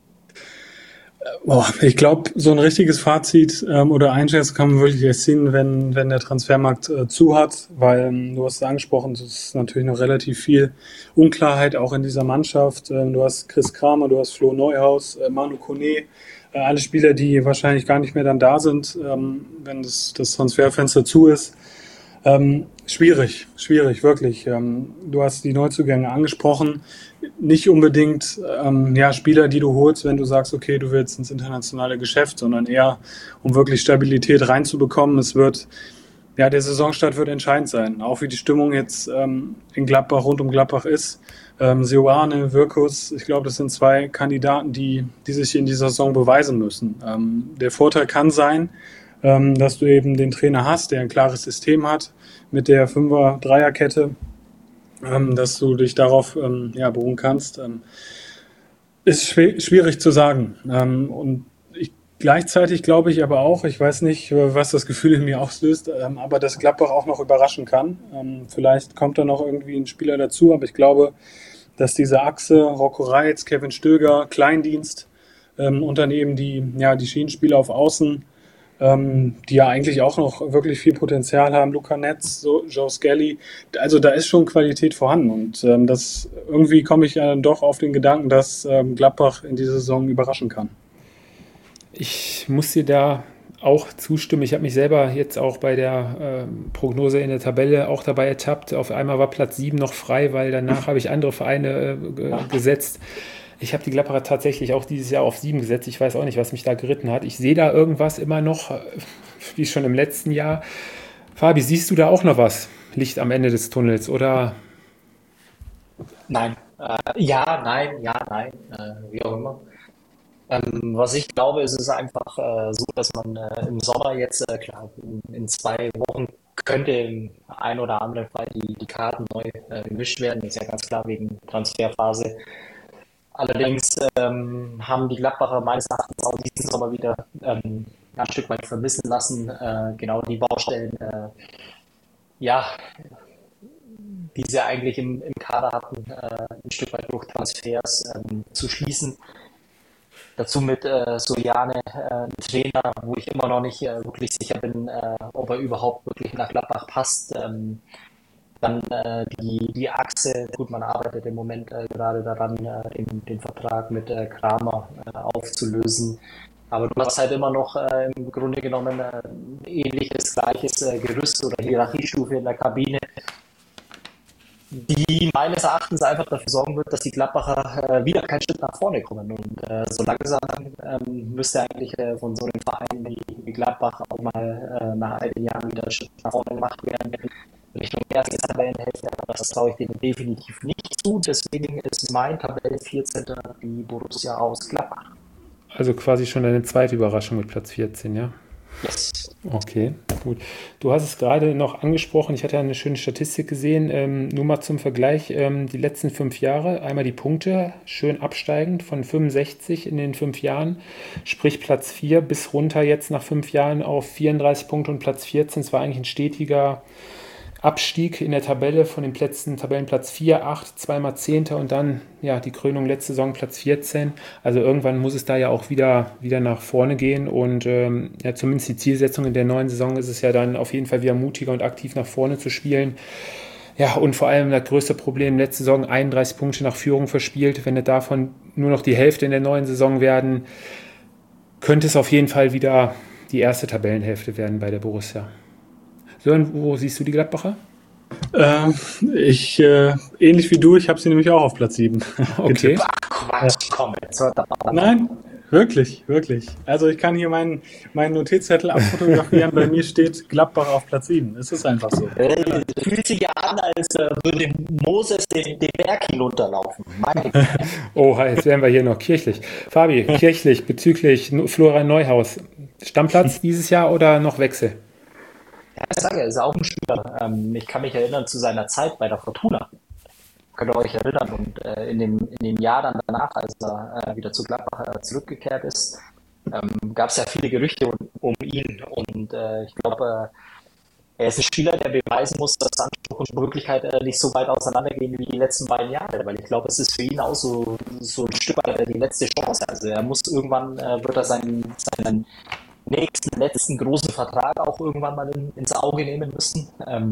Ich glaube, so ein richtiges Fazit oder Einschätzung kann man wirklich erst ziehen, wenn der Transfermarkt zu hat, weil du hast es angesprochen, es ist natürlich noch relativ viel Unklarheit auch in dieser Mannschaft. Du hast Chris Kramer, du hast Flo Neuhaus, Manu Kone, alle Spieler, die wahrscheinlich gar nicht mehr dann da sind, wenn das Transferfenster zu ist. Schwierig, wirklich. Du hast die Neuzugänge angesprochen. Nicht unbedingt Spieler, die du holst, wenn du sagst, okay, du willst ins internationale Geschäft, sondern eher, um wirklich Stabilität reinzubekommen. Der Saisonstart wird entscheidend sein. Auch wie die Stimmung jetzt in Gladbach, rund um Gladbach ist. Seoane, Wirkus, ich glaube, das sind 2 Kandidaten, die sich in dieser Saison beweisen müssen. Der Vorteil kann sein, dass du eben den Trainer hast, der ein klares System hat mit der 5er-3er-Kette, dass du dich darauf beruhen kannst. Ist schwierig zu sagen. Und gleichzeitig glaube ich aber auch, ich weiß nicht, was das Gefühl in mir auslöst, aber dass Gladbach auch noch überraschen kann. Vielleicht kommt da noch irgendwie ein Spieler dazu, aber ich glaube, dass diese Achse Rocco Reitz, Kevin Stöger, Kleindienst und dann eben die Schienenspieler auf Außen, die ja eigentlich auch noch wirklich viel Potenzial haben, Luca Netz, Joe Skelly, also da ist schon Qualität vorhanden und das irgendwie komme ich ja doch auf den Gedanken, dass Gladbach in dieser Saison überraschen kann. Ich muss dir da auch zustimmen. Ich habe mich selber jetzt auch bei der Prognose in der Tabelle auch dabei ertappt. Auf einmal war Platz 7 noch frei, weil danach habe ich andere Vereine gesetzt. Ich habe die Gladbacher tatsächlich auch dieses Jahr auf 7 gesetzt. Ich weiß auch nicht, was mich da geritten hat. Ich sehe da irgendwas immer noch, wie schon im letzten Jahr. Fabi, siehst du da auch noch was? Licht am Ende des Tunnels, oder? Nein. Nein, wie auch immer. Was ich glaube, ist es einfach so, dass man im Sommer jetzt, klar, in 2 Wochen könnte im ein oder anderen Fall die Karten neu gemischt werden. Das ist ja ganz klar wegen Transferphase. Allerdings haben die Gladbacher meines Erachtens auch diesen Sommer wieder ein Stück weit vermissen lassen, genau die Baustellen, die sie eigentlich im Kader hatten, ein Stück weit durch Transfers zu schließen. Dazu mit Soljane, ein Trainer, wo ich immer noch nicht wirklich sicher bin, ob er überhaupt wirklich nach Gladbach passt. Dann die Achse, gut, man arbeitet im Moment gerade daran, den Vertrag mit Kramer aufzulösen. Aber du hast halt immer noch im Grunde genommen ein ähnliches, gleiches Gerüst oder Hierarchiestufe in der Kabine, die meines Erachtens einfach dafür sorgen wird, dass die Gladbacher wieder keinen Schritt nach vorne kommen. Und so langsam müsste eigentlich von so einem Verein wie Gladbach auch mal nach einigen Jahren wieder einen Schritt nach vorne gemacht werden. Richtung erste Tabellenhälfte, aber das traue ich denen definitiv nicht zu. Deswegen ist mein Tabellen 14. die Borussia aus Gladbach. Also quasi schon eine zweite Überraschung mit Platz 14, ja? Yes. Okay, gut. Du hast es gerade noch angesprochen. Ich hatte eine schöne Statistik gesehen. Nur mal zum Vergleich. Die letzten 5 Jahre, einmal die Punkte, schön absteigend von 65 in den 5 Jahren, sprich Platz 4 bis runter jetzt nach 5 Jahren auf 34 Punkte und Platz 14. Es war eigentlich ein stetiger Abstieg in der Tabelle von den Plätzen, Tabellenplatz 4, 8, zweimal Zehnter und dann ja die Krönung letzte Saison Platz 14. Also irgendwann muss es da ja auch wieder nach vorne gehen und ja, zumindest die Zielsetzung in der neuen Saison ist es ja dann auf jeden Fall wieder mutiger und aktiv nach vorne zu spielen. Ja, und vor allem das größte Problem, letzte Saison 31 Punkte nach Führung verspielt. Wenn es davon nur noch die Hälfte in der neuen Saison werden, könnte es auf jeden Fall wieder die erste Tabellenhälfte werden bei der Borussia. Sören, wo siehst du die Gladbacher? Ähnlich wie du, ich habe sie nämlich auch auf Platz 7 Okay. getippt. Ach Quatsch, komm, jetzt hört da mal. Nein, wirklich, wirklich. Also ich kann hier meinen Notizzettel abfotografieren, bei mir steht Gladbach auf Platz 7. Es ist einfach so. Fühlt sich ja an, als würde Moses den Berg hinunterlaufen. Mein Oh, jetzt wären wir hier noch kirchlich. Fabi, kirchlich bezüglich Florian Neuhaus. Stammplatz dieses Jahr oder noch Wechsel? Ja, ich sage, er ist auch ein Spieler. Ich kann mich erinnern zu seiner Zeit bei der Fortuna. Könnt ihr euch erinnern? Und in dem Jahr dann danach, als er wieder zu Gladbach zurückgekehrt ist, gab es ja viele Gerüchte um ihn. Und ich glaube, er ist ein Spieler, der beweisen muss, dass Anspruch und Wirklichkeit nicht so weit auseinandergehen wie die letzten beiden Jahre. Weil ich glaube, es ist für ihn auch so ein Stück weit die letzte Chance. Also er muss irgendwann, wird er seinen letzten großen Vertrag auch irgendwann mal ins Auge nehmen müssen.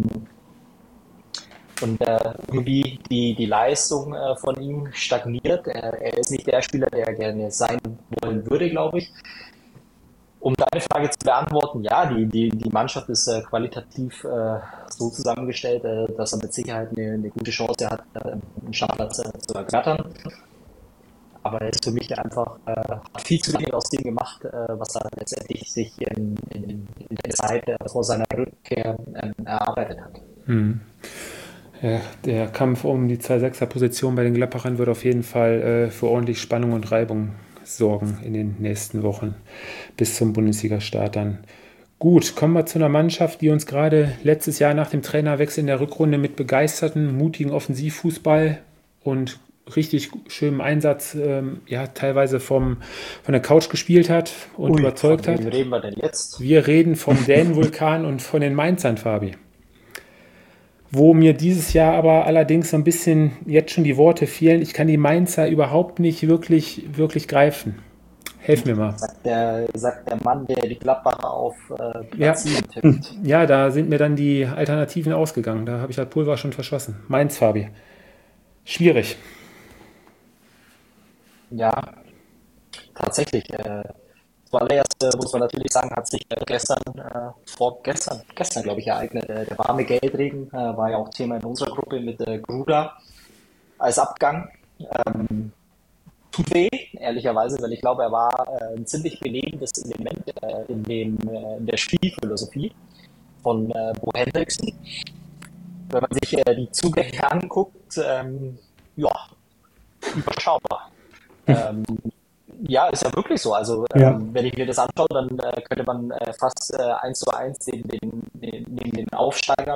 Und irgendwie die Leistung von ihm stagniert. Er ist nicht der Spieler, der gerne sein wollen würde, glaube ich. Um deine Frage zu beantworten, ja, die Mannschaft ist qualitativ so zusammengestellt, dass er mit Sicherheit eine gute Chance hat, einen Stammplatz zu ergattern. Aber er ist für mich einfach hat viel zu wenig aus dem gemacht, was er letztendlich sich in der Zeit vor seiner Rückkehr erarbeitet hat. Ja, der Kampf um die 2-6er-Position bei den Gladbachern wird auf jeden Fall für ordentlich Spannung und Reibung sorgen in den nächsten Wochen bis zum Bundesliga-Start dann. Gut, kommen wir zu einer Mannschaft, die uns gerade letztes Jahr nach dem Trainerwechsel in der Rückrunde mit begeisterten, mutigen Offensivfußball und richtig schönem Einsatz ja, teilweise von der Couch gespielt hat und überzeugt hat. Von wem reden wir denn jetzt? Wir reden vom Dänen-Vulkan und von den Mainzern, Fabi. Wo mir dieses Jahr aber allerdings so ein bisschen jetzt schon die Worte fehlen. Ich kann die Mainzer überhaupt nicht wirklich greifen. Helf mir mal. Sagt der Mann, der die Gladbacher auf Platz 7 tippt. Ja, da sind mir dann die Alternativen ausgegangen. Da habe ich das Pulver schon verschossen. Mainz, Fabi. Schwierig. Ja, tatsächlich. Zuallererst muss man natürlich sagen, hat sich gestern glaube ich, ereignet. Der warme Geldregen war ja auch Thema in unserer Gruppe mit Gruda als Abgang. Tut weh, ehrlicherweise, weil ich glaube, er war ein ziemlich belebendes Element in der Spielphilosophie von Bo Hendrickson. Wenn man sich die Zugänge anguckt, ja, überschaubar. Ja, ist ja wirklich so. Also, wenn ich mir das anschaue, dann könnte man fast 1:1 neben den Aufsteigern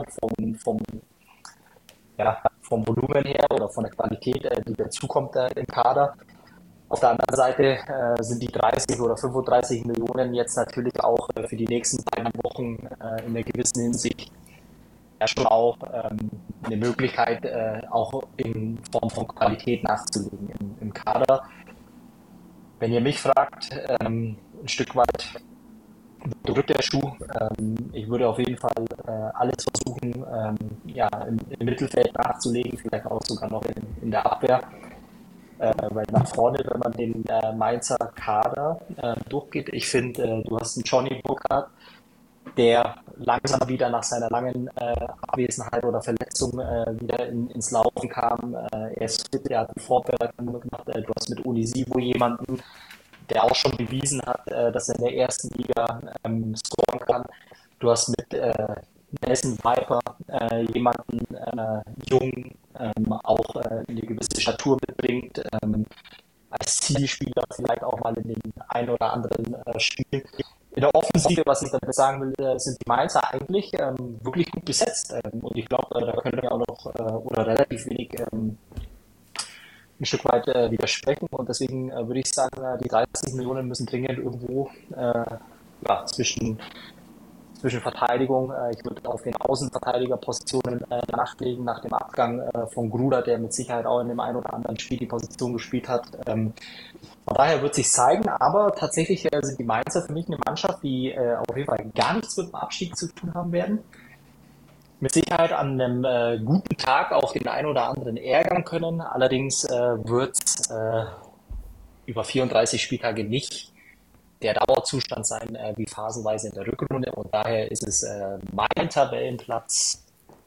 vom Volumen her oder von der Qualität, die dazukommt im Kader. Auf der anderen Seite sind die 30 oder 35 Millionen jetzt natürlich auch für die nächsten beiden Wochen in einer gewissen Hinsicht ja schon auch eine Möglichkeit, auch in Form von Qualität nachzulegen im Kader. Wenn ihr mich fragt, ein Stück weit drückt der Schuh. Ich würde auf jeden Fall alles versuchen, im Mittelfeld nachzulegen, vielleicht auch sogar noch in der Abwehr. Weil nach vorne, wenn man den Mainzer Kader durchgeht, ich finde, du hast einen Johnny Burkhardt, der langsam wieder nach seiner langen Abwesenheit oder Verletzung wieder ins Laufen kam. Er ist fit, er hat die Vorbereitung gemacht. Du hast mit Unisivo jemanden, der auch schon bewiesen hat, dass er in der ersten Liga scoren kann. Du hast mit Nelson Viper jemanden jung, auch eine gewisse Statur mitbringt, als Zielspieler vielleicht auch mal in den ein oder anderen Spiel. in der Offensive, was ich damit sagen will, sind die Mainzer eigentlich wirklich gut besetzt. Und ich glaube, da können wir auch noch oder relativ wenig ein Stück weit widersprechen. Und deswegen würde ich sagen, die 30 Millionen müssen dringend irgendwo zwischen Verteidigung. Ich würde auf den Außenverteidigerpositionen nachlegen, nach dem Abgang von Gruda, der mit Sicherheit auch in dem einen oder anderen Spiel die Position gespielt hat. Von daher wird sich zeigen, aber tatsächlich sind die Mainzer für mich eine Mannschaft, die auf jeden Fall gar nichts mit dem Abstieg zu tun haben werden. Mit Sicherheit an einem guten Tag auch den einen oder anderen ärgern können. Allerdings wird über 34 Spieltage nicht der Dauerzustand sein, wie phasenweise in der Rückrunde. Und daher ist es mein Tabellenplatz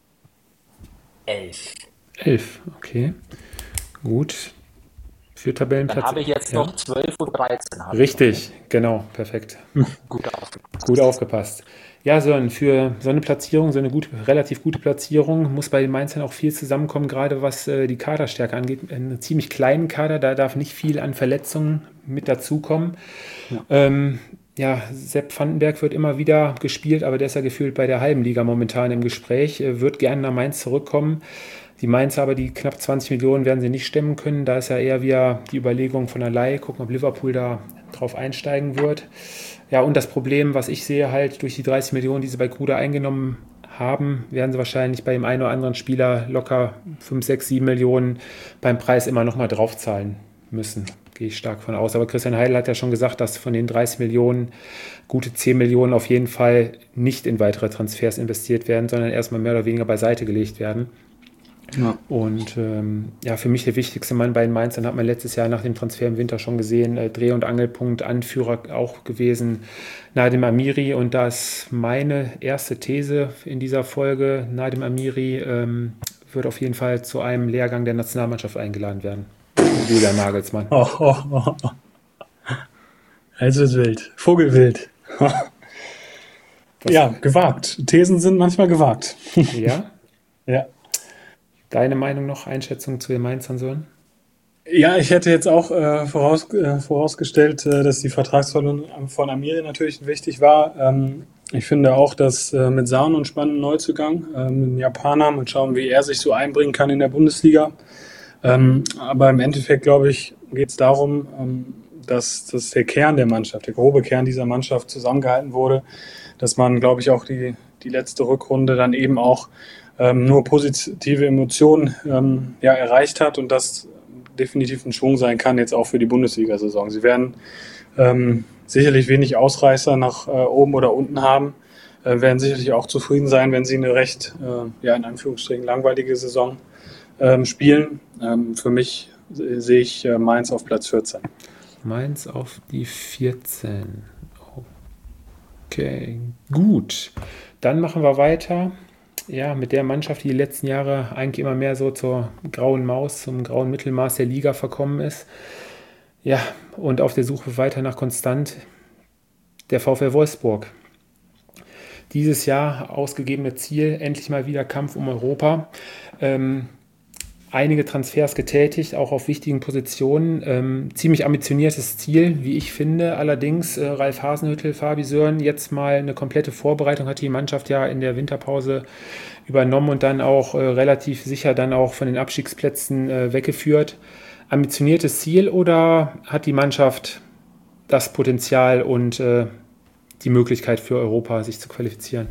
11. 11, okay. Gut. Für Tabellenplatz. Dann habe ich jetzt noch 12 und 13. Richtig, genau, perfekt. Gut aufgepasst. Ja, Sören, für so eine Platzierung, so eine relativ gute Platzierung, muss bei den Mainzern auch viel zusammenkommen, gerade was die Kaderstärke angeht. Einen ziemlich kleinen Kader, da darf nicht viel an Verletzungen mit dazukommen. Ja. Sepp Vandenberg wird immer wieder gespielt, aber der ist ja gefühlt bei der halben Liga momentan im Gespräch, wird gerne nach Mainz zurückkommen. Die Mainzer aber, die knapp 20 Millionen werden sie nicht stemmen können. Da ist ja eher wieder die Überlegung von der Leihe. Gucken, ob Liverpool da drauf einsteigen wird. Ja, und das Problem, was ich sehe, halt durch die 30 Millionen, die sie bei Gruda eingenommen haben, werden sie wahrscheinlich bei dem einen oder anderen Spieler locker 5, 6, 7 Millionen beim Preis immer nochmal draufzahlen müssen. Gehe ich stark von aus. Aber Christian Heidel hat ja schon gesagt, dass von den 30 Millionen gute 10 Millionen auf jeden Fall nicht in weitere Transfers investiert werden, sondern erstmal mehr oder weniger beiseite gelegt werden. Ja. Und für mich der wichtigste Mann bei den Mainzern, hat man letztes Jahr nach dem Transfer im Winter schon gesehen, Dreh- und Angelpunkt, Anführer auch gewesen, Nadim Amiri. Und da ist meine erste These in dieser Folge, Nadim Amiri wird auf jeden Fall zu einem Lehrgang der Nationalmannschaft eingeladen werden. Julian Nagelsmann. Also ist wild. Vogelwild. Ja, gewagt. Thesen sind manchmal gewagt. Ja? Ja. Deine Meinung noch, Einschätzung zu den Mainzern, Sören? Ja, ich hätte jetzt auch vorausgestellt, dass die Vertragsverlängerung von Amiri natürlich wichtig war. Ich finde auch, dass mit Sahn und spannenden Neuzugang, mit einem Japaner, mal schauen, wie er sich so einbringen kann in der Bundesliga. Aber im Endeffekt, glaube ich, geht es darum, dass der Kern der Mannschaft, der grobe Kern dieser Mannschaft zusammengehalten wurde, dass man, glaube ich, auch die letzte Rückrunde dann eben auch nur positive Emotionen erreicht hat und das definitiv ein Schwung sein kann, jetzt auch für die Bundesliga-Saison. Sie werden sicherlich wenig Ausreißer nach oben oder unten haben, werden sicherlich auch zufrieden sein, wenn sie eine recht, in Anführungsstrichen, langweilige Saison spielen. Für mich sehe ich Mainz auf Platz 14. Mainz auf die 14. Okay, gut. Dann machen wir weiter. Ja, mit der Mannschaft, die letzten Jahre eigentlich immer mehr so zur grauen Maus, zum grauen Mittelmaß der Liga verkommen ist. Ja, und auf der Suche weiter nach konstant, der VfL Wolfsburg. Dieses Jahr ausgegebene Ziel, endlich mal wieder Kampf um Europa. Einige Transfers getätigt, auch auf wichtigen Positionen. Ziemlich ambitioniertes Ziel, wie ich finde. Allerdings Ralf Hasenhüttl, Fabi Sören, jetzt mal eine komplette Vorbereitung, hat die Mannschaft ja in der Winterpause übernommen und dann auch relativ sicher dann auch von den Abstiegsplätzen weggeführt. Ambitioniertes Ziel oder hat die Mannschaft das Potenzial und die Möglichkeit für Europa, sich zu qualifizieren?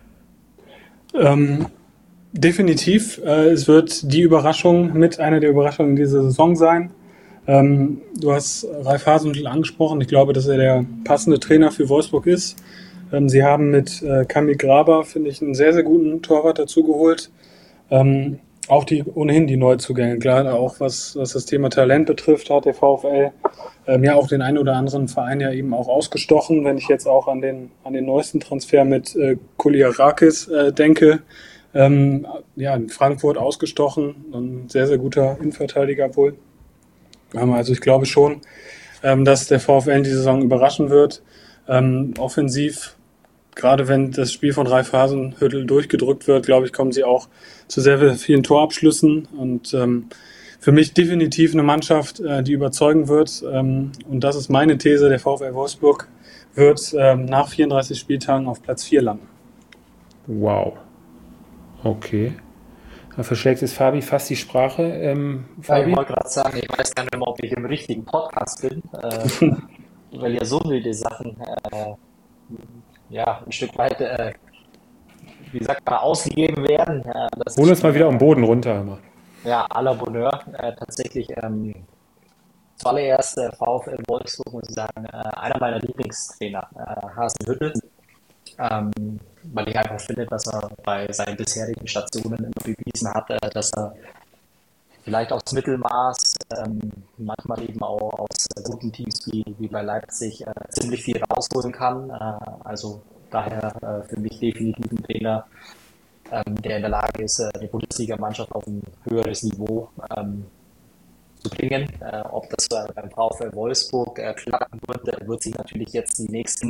Definitiv. Es wird die Überraschung mit einer der Überraschungen in dieser Saison sein. Du hast Ralf Hasenhüttl angesprochen. Ich glaube, dass er der passende Trainer für Wolfsburg ist. Sie haben mit Kamil Graber, finde ich, einen sehr, sehr guten Torwart dazu geholt. Auch ohnehin die Neuzugänge, klar, auch was das Thema Talent betrifft, hat der VfL auch den einen oder anderen Verein ja eben auch ausgestochen. Wenn ich jetzt auch an den neuesten Transfer mit Koliarakis denke, in Frankfurt ausgestochen, ein sehr, sehr guter Innenverteidiger wohl. Also ich glaube schon, dass der VfL in dieser Saison überraschen wird. Offensiv, gerade wenn das Spiel von Ralf Hasenhüttl durchgedrückt wird, glaube ich, kommen sie auch zu sehr vielen Torabschlüssen und für mich definitiv eine Mannschaft, die überzeugen wird. Und das ist meine These, der VfL Wolfsburg wird nach 34 Spieltagen auf Platz 4 landen. Wow. Okay. Da verschlägt es Fabi fast die Sprache. Ja, ich wollte gerade sagen, ich weiß gar nicht mehr, ob ich im richtigen Podcast bin, weil ja so viele Sachen ja, ein Stück weit, wie sagt man, ausgegeben werden. Das Hol uns ist mal wieder am Boden runter. Immer. ja à la Bonheur. Tatsächlich zuallererst VfL Wolfsburg, muss ich sagen, einer meiner Lieblingstrainer, Hasen Hüttl, weil ich einfach finde, dass er bei seinen bisherigen Stationen immer bewiesen hat, dass er vielleicht aus Mittelmaß, manchmal eben auch aus guten Teams wie bei Leipzig ziemlich viel rausholen kann. Also daher für mich definitiv ein Trainer, der in der Lage ist, die Bundesliga-Mannschaft auf ein höheres Niveau zu bringen. Ob das beim VfL Wolfsburg klappen wird, wird sich natürlich jetzt die nächsten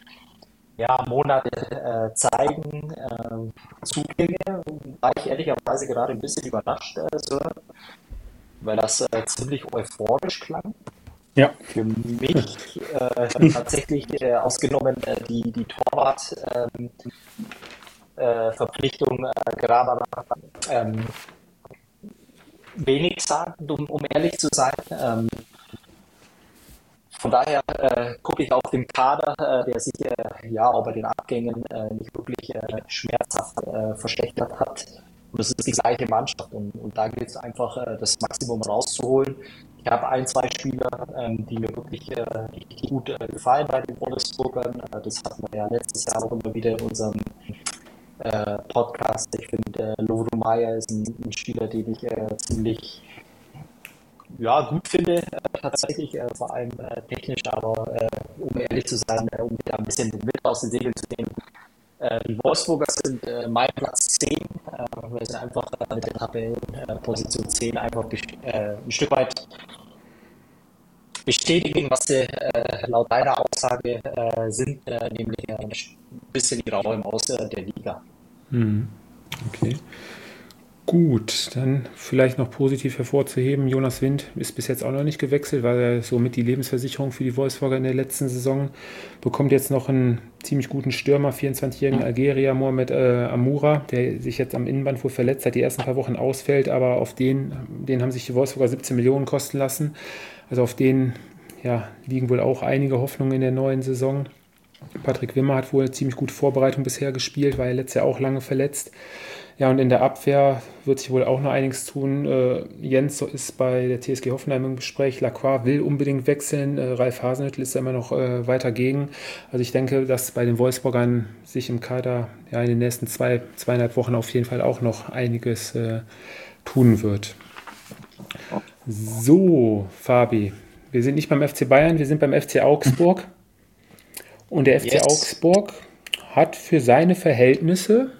Monate zeigen. Zugänge war ich ehrlicherweise gerade ein bisschen überrascht, Sören, weil das ziemlich euphorisch klang. Ja. Für mich tatsächlich ausgenommen die Torwart-Verpflichtung Graber wenig sagend, um ehrlich zu sein. Von daher gucke ich auf den Kader, der sich auch bei den Abgängen nicht wirklich schmerzhaft verschlechtert hat. Und das ist die gleiche Mannschaft. Und da gilt es einfach, das Maximum rauszuholen. Ich habe ein, zwei Spieler, die mir wirklich richtig gut gefallen bei den Wolfsburgern. Das hatten wir ja letztes Jahr auch immer wieder in unserem Podcast. Ich finde, Lovro Mayer ist ein Spieler, den ich ziemlich gut finde, tatsächlich, vor allem technisch, aber um ehrlich zu sein, um wieder ein bisschen den Wind aus den Segeln zu nehmen, die Wolfsburger sind mein Platz 10, weil sie einfach mit der Tabellenposition 10 einfach ein Stück weit bestätigen, was sie laut deiner Aussage sind, nämlich ein bisschen die raue Maus der Liga. Okay. Gut, dann vielleicht noch positiv hervorzuheben, Jonas Wind ist bis jetzt auch noch nicht gewechselt, weil er somit die Lebensversicherung für die Wolfsburger in der letzten Saison bekommt. Jetzt noch einen ziemlich guten Stürmer, 24-jährigen Algerier, Mohamed Amoura, der sich jetzt am Innenband wohl verletzt hat, die ersten paar Wochen ausfällt, aber auf den haben sich die Wolfsburger 17 Millionen kosten lassen. Also auf den liegen wohl auch einige Hoffnungen in der neuen Saison. Patrick Wimmer hat wohl ziemlich gute Vorbereitung bisher gespielt, war ja letztes Jahr auch lange verletzt. Ja, und in der Abwehr wird sich wohl auch noch einiges tun. Jens ist bei der TSG Hoffenheim im Gespräch. Lacroix will unbedingt wechseln. Ralf Hasenhüttl ist da immer noch weiter gegen. Also ich denke, dass bei den Wolfsburgern sich im Kader in den nächsten zweieinhalb Wochen auf jeden Fall auch noch einiges tun wird. So, Fabi, wir sind nicht beim FC Bayern, wir sind beim FC Augsburg. Und der FC Augsburg hat für seine Verhältnisse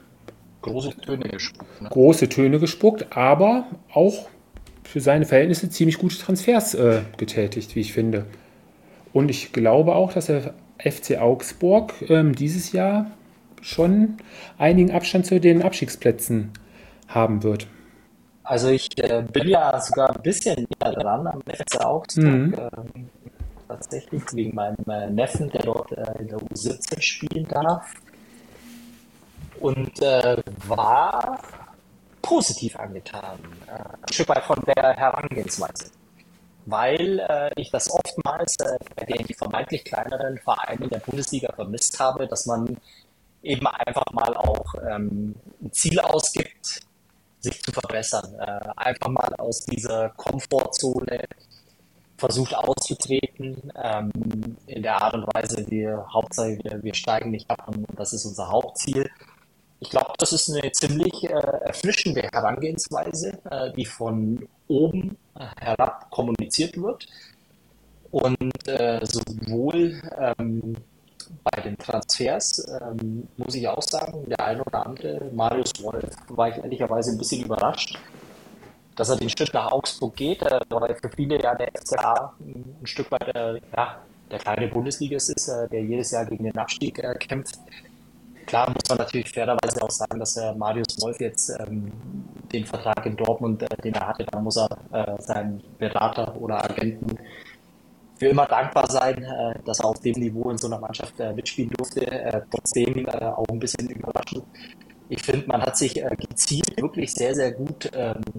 große Töne gespuckt, aber auch für seine Verhältnisse ziemlich gute Transfers getätigt, wie ich finde. Und ich glaube auch, dass der FC Augsburg dieses Jahr schon einigen Abstand zu den Abstiegsplätzen haben wird. Also ich bin ja sogar ein bisschen näher dran am FC Augsburg. Tatsächlich wegen meinem Neffen, der dort in der U17 spielen darf. Und war positiv angetan, ein Stück weit von der Herangehensweise. Weil ich das oftmals bei den vermeintlich kleineren Vereinen in der Bundesliga vermisst habe, dass man eben einfach mal auch ein Ziel ausgibt, sich zu verbessern. Einfach mal aus dieser Komfortzone versucht auszutreten, in der Art und Weise, Hauptsache wir steigen nicht ab und das ist unser Hauptziel. Ich glaube, das ist eine ziemlich erfrischende Herangehensweise, die von oben herab kommuniziert wird und sowohl bei den Transfers muss ich auch sagen, der eine oder andere, Marius Wolf, war ich ehrlicherweise ein bisschen überrascht, dass er den Schritt nach Augsburg geht, weil für viele ja der FCA ein Stück weit der kleine Bundesligist ist, der jedes Jahr gegen den Abstieg kämpft. Klar muss man natürlich fairerweise auch sagen, dass Marius Wolf jetzt den Vertrag in Dortmund, den er hatte, da muss er seinem Berater oder Agenten für immer dankbar sein, dass er auf dem Niveau in so einer Mannschaft mitspielen durfte. Trotzdem auch ein bisschen überraschend. Ich finde, man hat sich gezielt wirklich sehr, sehr gut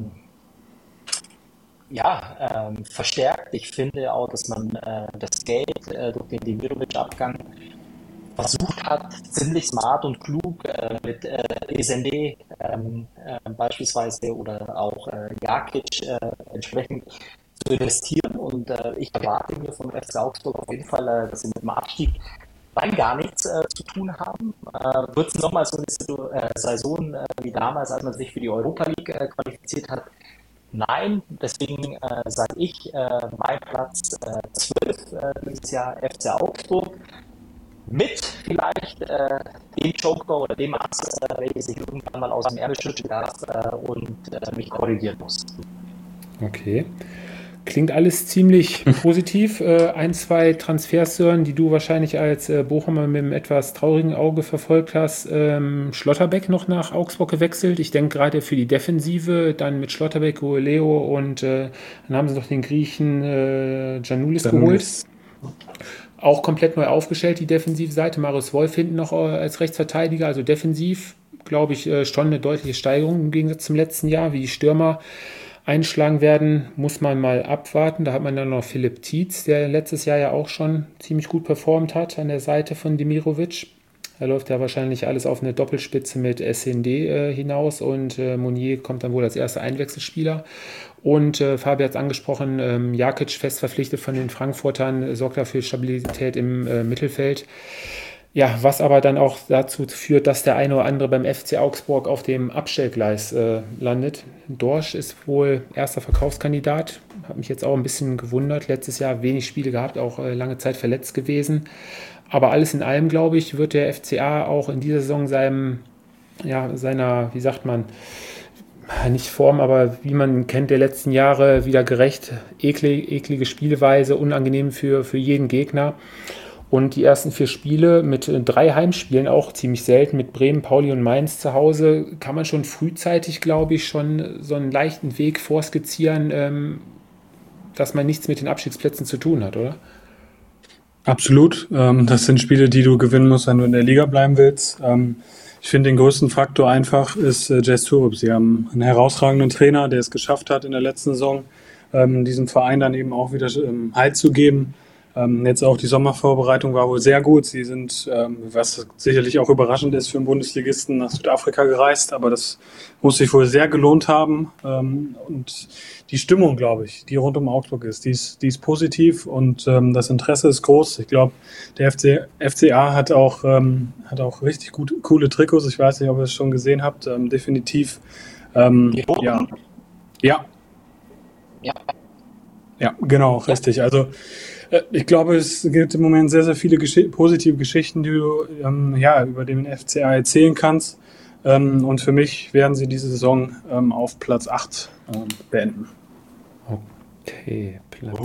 verstärkt. Ich finde auch, dass man das Geld durch den Demirovic-Abgang versucht hat, ziemlich smart und klug mit Esende beispielsweise oder auch Jakic entsprechend zu investieren. Und ich erwarte mir von FC Augsburg auf jeden Fall, dass sie mit dem Abstieg rein gar nichts zu tun haben. Wird es nochmal so eine Saison wie damals, als man sich für die Europa League qualifiziert hat? Nein, deswegen sage ich, mein Platz 12 dieses Jahr FC Augsburg mit vielleicht dem Joker oder dem Ass, welches ich irgendwann mal aus dem Ärmel schütteln darf und mich korrigieren muss. Okay. Klingt alles ziemlich positiv. Ein, zwei Transfers, Sören, die du wahrscheinlich als Bochumer mit einem etwas traurigen Auge verfolgt hast. Schlotterbeck noch nach Augsburg gewechselt. Ich denke gerade für die Defensive, dann mit Schlotterbeck, Leo und dann haben sie noch den Griechen Giannoulis geholt. Auch komplett neu aufgestellt, die Defensivseite. Marius Wolf hinten noch als Rechtsverteidiger. Also defensiv, glaube ich, schon eine deutliche Steigerung im Gegensatz zum letzten Jahr. Wie die Stürmer einschlagen werden, muss man mal abwarten. Da hat man dann noch Philipp Tietz, der letztes Jahr ja auch schon ziemlich gut performt hat an der Seite von Demirovic. Da läuft ja wahrscheinlich alles auf eine Doppelspitze mit SND hinaus und Meunier kommt dann wohl als erster Einwechselspieler. Und Fabi hat es angesprochen, Jakic fest verpflichtet von den Frankfurtern, sorgt dafür Stabilität im Mittelfeld. Ja, was aber dann auch dazu führt, dass der eine oder andere beim FC Augsburg auf dem Abstellgleis landet. Dorsch ist wohl erster Verkaufskandidat. Hat mich jetzt auch ein bisschen gewundert. Letztes Jahr wenig Spiele gehabt, auch lange Zeit verletzt gewesen. Aber alles in allem, glaube ich, wird der FCA auch in dieser Saison seiner, wie sagt man, nicht Form, aber wie man kennt der letzten Jahre, wieder gerecht. Eklige Spielweise, unangenehm für jeden Gegner. Und die ersten 4 Spiele mit 3 Heimspielen, auch ziemlich selten, mit Bremen, Pauli und Mainz zu Hause, kann man schon frühzeitig, glaube ich, schon so einen leichten Weg vorskizzieren, dass man nichts mit den Abstiegsplätzen zu tun hat, oder? Absolut. Das sind Spiele, die du gewinnen musst, wenn du in der Liga bleiben willst. Ich finde, den größten Faktor einfach ist Jess Torup. Sie haben einen herausragenden Trainer, der es geschafft hat, in der letzten Saison diesem Verein dann eben auch wieder Halt zu geben. Jetzt auch die Sommervorbereitung war wohl sehr gut. Sie sind, was sicherlich auch überraschend ist für einen Bundesligisten, nach Südafrika gereist, aber das muss sich wohl sehr gelohnt haben. Und die Stimmung, glaube ich, die rund um Augsburg ist, die ist positiv und das Interesse ist groß. Ich glaube, der FCA hat auch richtig coole Trikots. Ich weiß nicht, ob ihr es schon gesehen habt. Definitiv. Ja. Ja, genau, richtig. Also ich glaube, es gibt im Moment sehr, sehr viele positive Geschichten, die du über den FCA erzählen kannst. Und für mich werden sie diese Saison auf Platz 8 beenden. Okay, Platz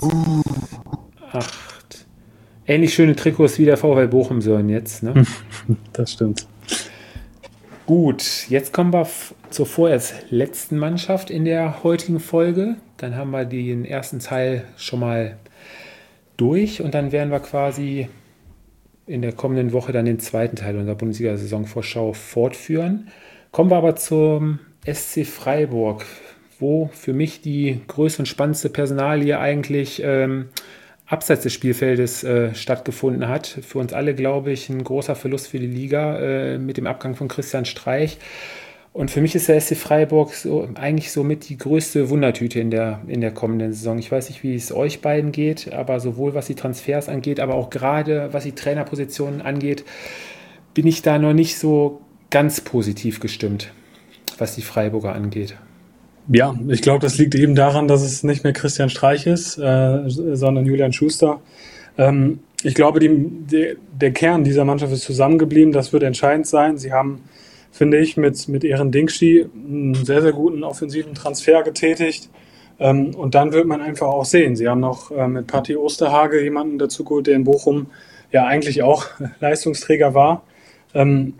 8. Ähnlich schöne Trikots wie der VfL Bochum, Sören, jetzt, ne? Das stimmt. Gut, jetzt kommen wir zur vorerst letzten Mannschaft in der heutigen Folge. Dann haben wir den ersten Teil schon mal durch und dann werden wir quasi in der kommenden Woche dann den zweiten Teil unserer Bundesliga-Saisonvorschau fortführen. Kommen wir aber zum SC Freiburg, wo für mich die größte und spannendste Personalie eigentlich abseits des Spielfeldes stattgefunden hat. Für uns alle, glaube ich, ein großer Verlust für die Liga mit dem Abgang von Christian Streich. Und für mich ist der SC Freiburg eigentlich somit die größte Wundertüte in der kommenden Saison. Ich weiß nicht, wie es euch beiden geht, aber sowohl was die Transfers angeht, aber auch gerade was die Trainerpositionen angeht, bin ich da noch nicht so ganz positiv gestimmt, was die Freiburger angeht. Ja, ich glaube, das liegt eben daran, dass es nicht mehr Christian Streich ist, sondern Julian Schuster. Ich glaube, der Kern dieser Mannschaft ist zusammengeblieben. Das wird entscheidend sein. Sie haben, finde ich, mit Eren Dinkshi einen sehr, sehr guten offensiven Transfer getätigt. Und dann wird man einfach auch sehen. Sie haben noch mit Patti Osterhage jemanden dazu geholt, der in Bochum ja eigentlich auch Leistungsträger war.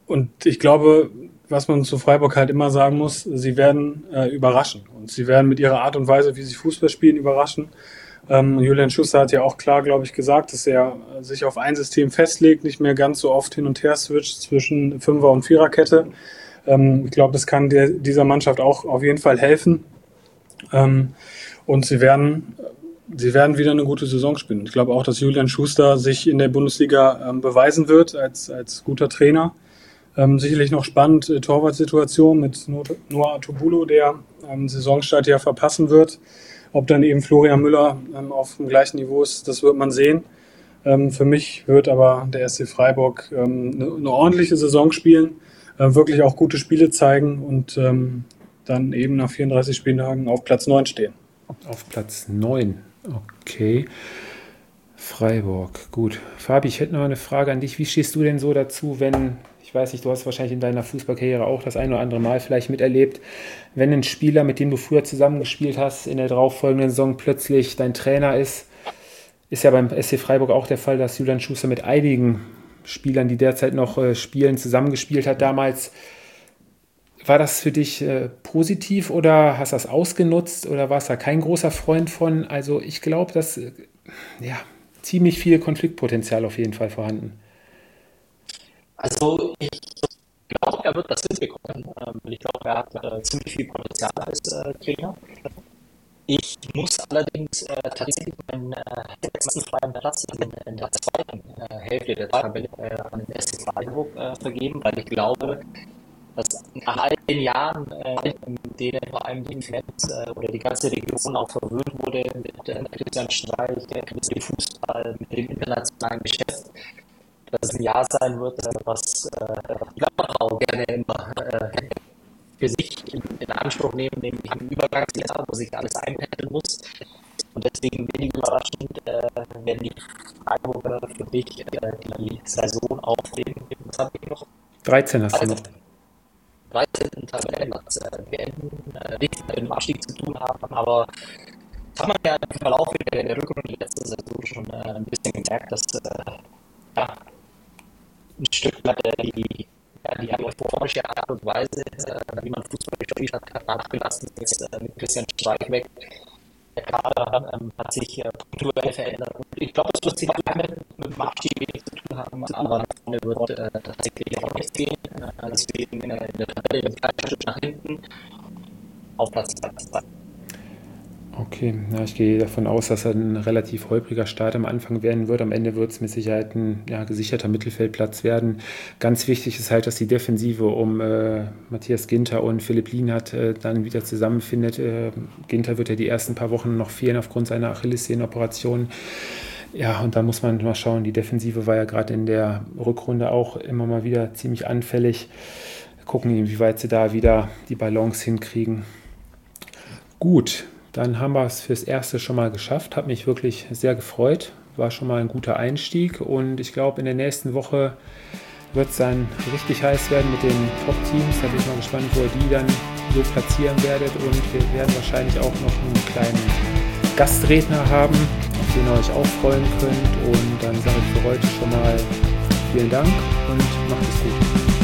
Und ich glaube, was man zu Freiburg halt immer sagen muss, sie werden überraschen. Und sie werden mit ihrer Art und Weise, wie sie Fußball spielen, überraschen. Julian Schuster hat ja auch klar, glaube ich, gesagt, dass er sich auf ein System festlegt, nicht mehr ganz so oft hin und her switcht zwischen Fünfer- und Viererkette. Ich glaube, das kann dieser Mannschaft auch auf jeden Fall helfen. Und sie werden wieder eine gute Saison spielen. Ich glaube auch, dass Julian Schuster sich in der Bundesliga beweisen wird als guter Trainer. Sicherlich noch spannend, Torwartsituation mit Noah Atubulo, der Saisonstart ja verpassen wird. Ob dann eben Florian Müller auf dem gleichen Niveau ist, das wird man sehen. Für mich wird aber der SC Freiburg eine ordentliche Saison spielen, wirklich auch gute Spiele zeigen und dann eben nach 34 Spieltagen auf Platz 9 stehen. Auf Platz 9, okay. Freiburg, gut. Fabi, ich hätte noch eine Frage an dich. Wie stehst du denn so dazu, wenn, ich weiß nicht, du hast wahrscheinlich in deiner Fußballkarriere auch das ein oder andere Mal vielleicht miterlebt, wenn ein Spieler, mit dem du früher zusammengespielt hast, in der darauffolgenden Saison plötzlich dein Trainer ist ja beim SC Freiburg auch der Fall, dass Julian Schuster mit einigen Spielern, die derzeit noch spielen, zusammengespielt hat damals. War das für dich positiv oder hast du das ausgenutzt oder warst da kein großer Freund von? Also ich glaube, dass ziemlich viel Konfliktpotenzial auf jeden Fall vorhanden. Also ich glaube, er wird das hinbekommen. Ich glaube, er hat ziemlich viel Potenzial als Trainer. Ich muss allerdings tatsächlich meinen letzten freien Platz in der zweiten Hälfte der Tabelle an den SC Freiburg vergeben, weil ich glaube, dass nach all den Jahren, in denen vor allem die Fans oder die ganze Region auch verwöhnt wurde mit Christian Streich, mit dem Fußball, mit dem internationalen Geschäft, dass es ein Jahr sein wird, was auch gerne immer für sich in Anspruch nehmen, nämlich ein Übergangsjahr, wo sich alles einpendeln muss. Und deswegen wenig überraschend werden die Freiburger für mich die Saison auf dem, was habe ich noch? 13 hast du noch. 13. Tabellenplatz beenden, nichts mit dem Abstieg zu tun haben, aber das haben wir ja im Verlauf der Rückrunde letzte Saison schon ein bisschen gemerkt, dass ein Stück weit die euphorische Art und Weise, wie man Fußball gespielt hat, nachgelassen ist mit Christian Streich weg. Der Kader hat sich punktuell verändert. Und ich glaube, das wird sich mit dem Abstieg wenig zu tun haben, aber nach vorne wird tatsächlich auch nichts gehen. Deswegen in der Tabelle ein kleines Stück nach hinten auf Platz 2. Okay, ich gehe davon aus, dass er ein relativ holpriger Start am Anfang werden wird. Am Ende wird es mit Sicherheit ein gesicherter Mittelfeldplatz werden. Ganz wichtig ist halt, dass die Defensive um Matthias Ginter und Philipp Lienhardt dann wieder zusammenfindet. Ginter wird ja die ersten paar Wochen noch fehlen aufgrund seiner Achillessehnen-Operation. Ja, und da muss man mal schauen. Die Defensive war ja gerade in der Rückrunde auch immer mal wieder ziemlich anfällig. Gucken, inwieweit sie da wieder die Balance hinkriegen. Gut. Dann haben wir es fürs Erste schon mal geschafft. Hat mich wirklich sehr gefreut. War schon mal ein guter Einstieg. Und ich glaube, in der nächsten Woche wird es dann richtig heiß werden mit den Top-Teams. Da bin ich mal gespannt, wo ihr die dann so platzieren werdet. Und wir werden wahrscheinlich auch noch einen kleinen Gastredner haben, auf den ihr euch auch freuen könnt. Und dann sage ich für heute schon mal vielen Dank und macht es gut.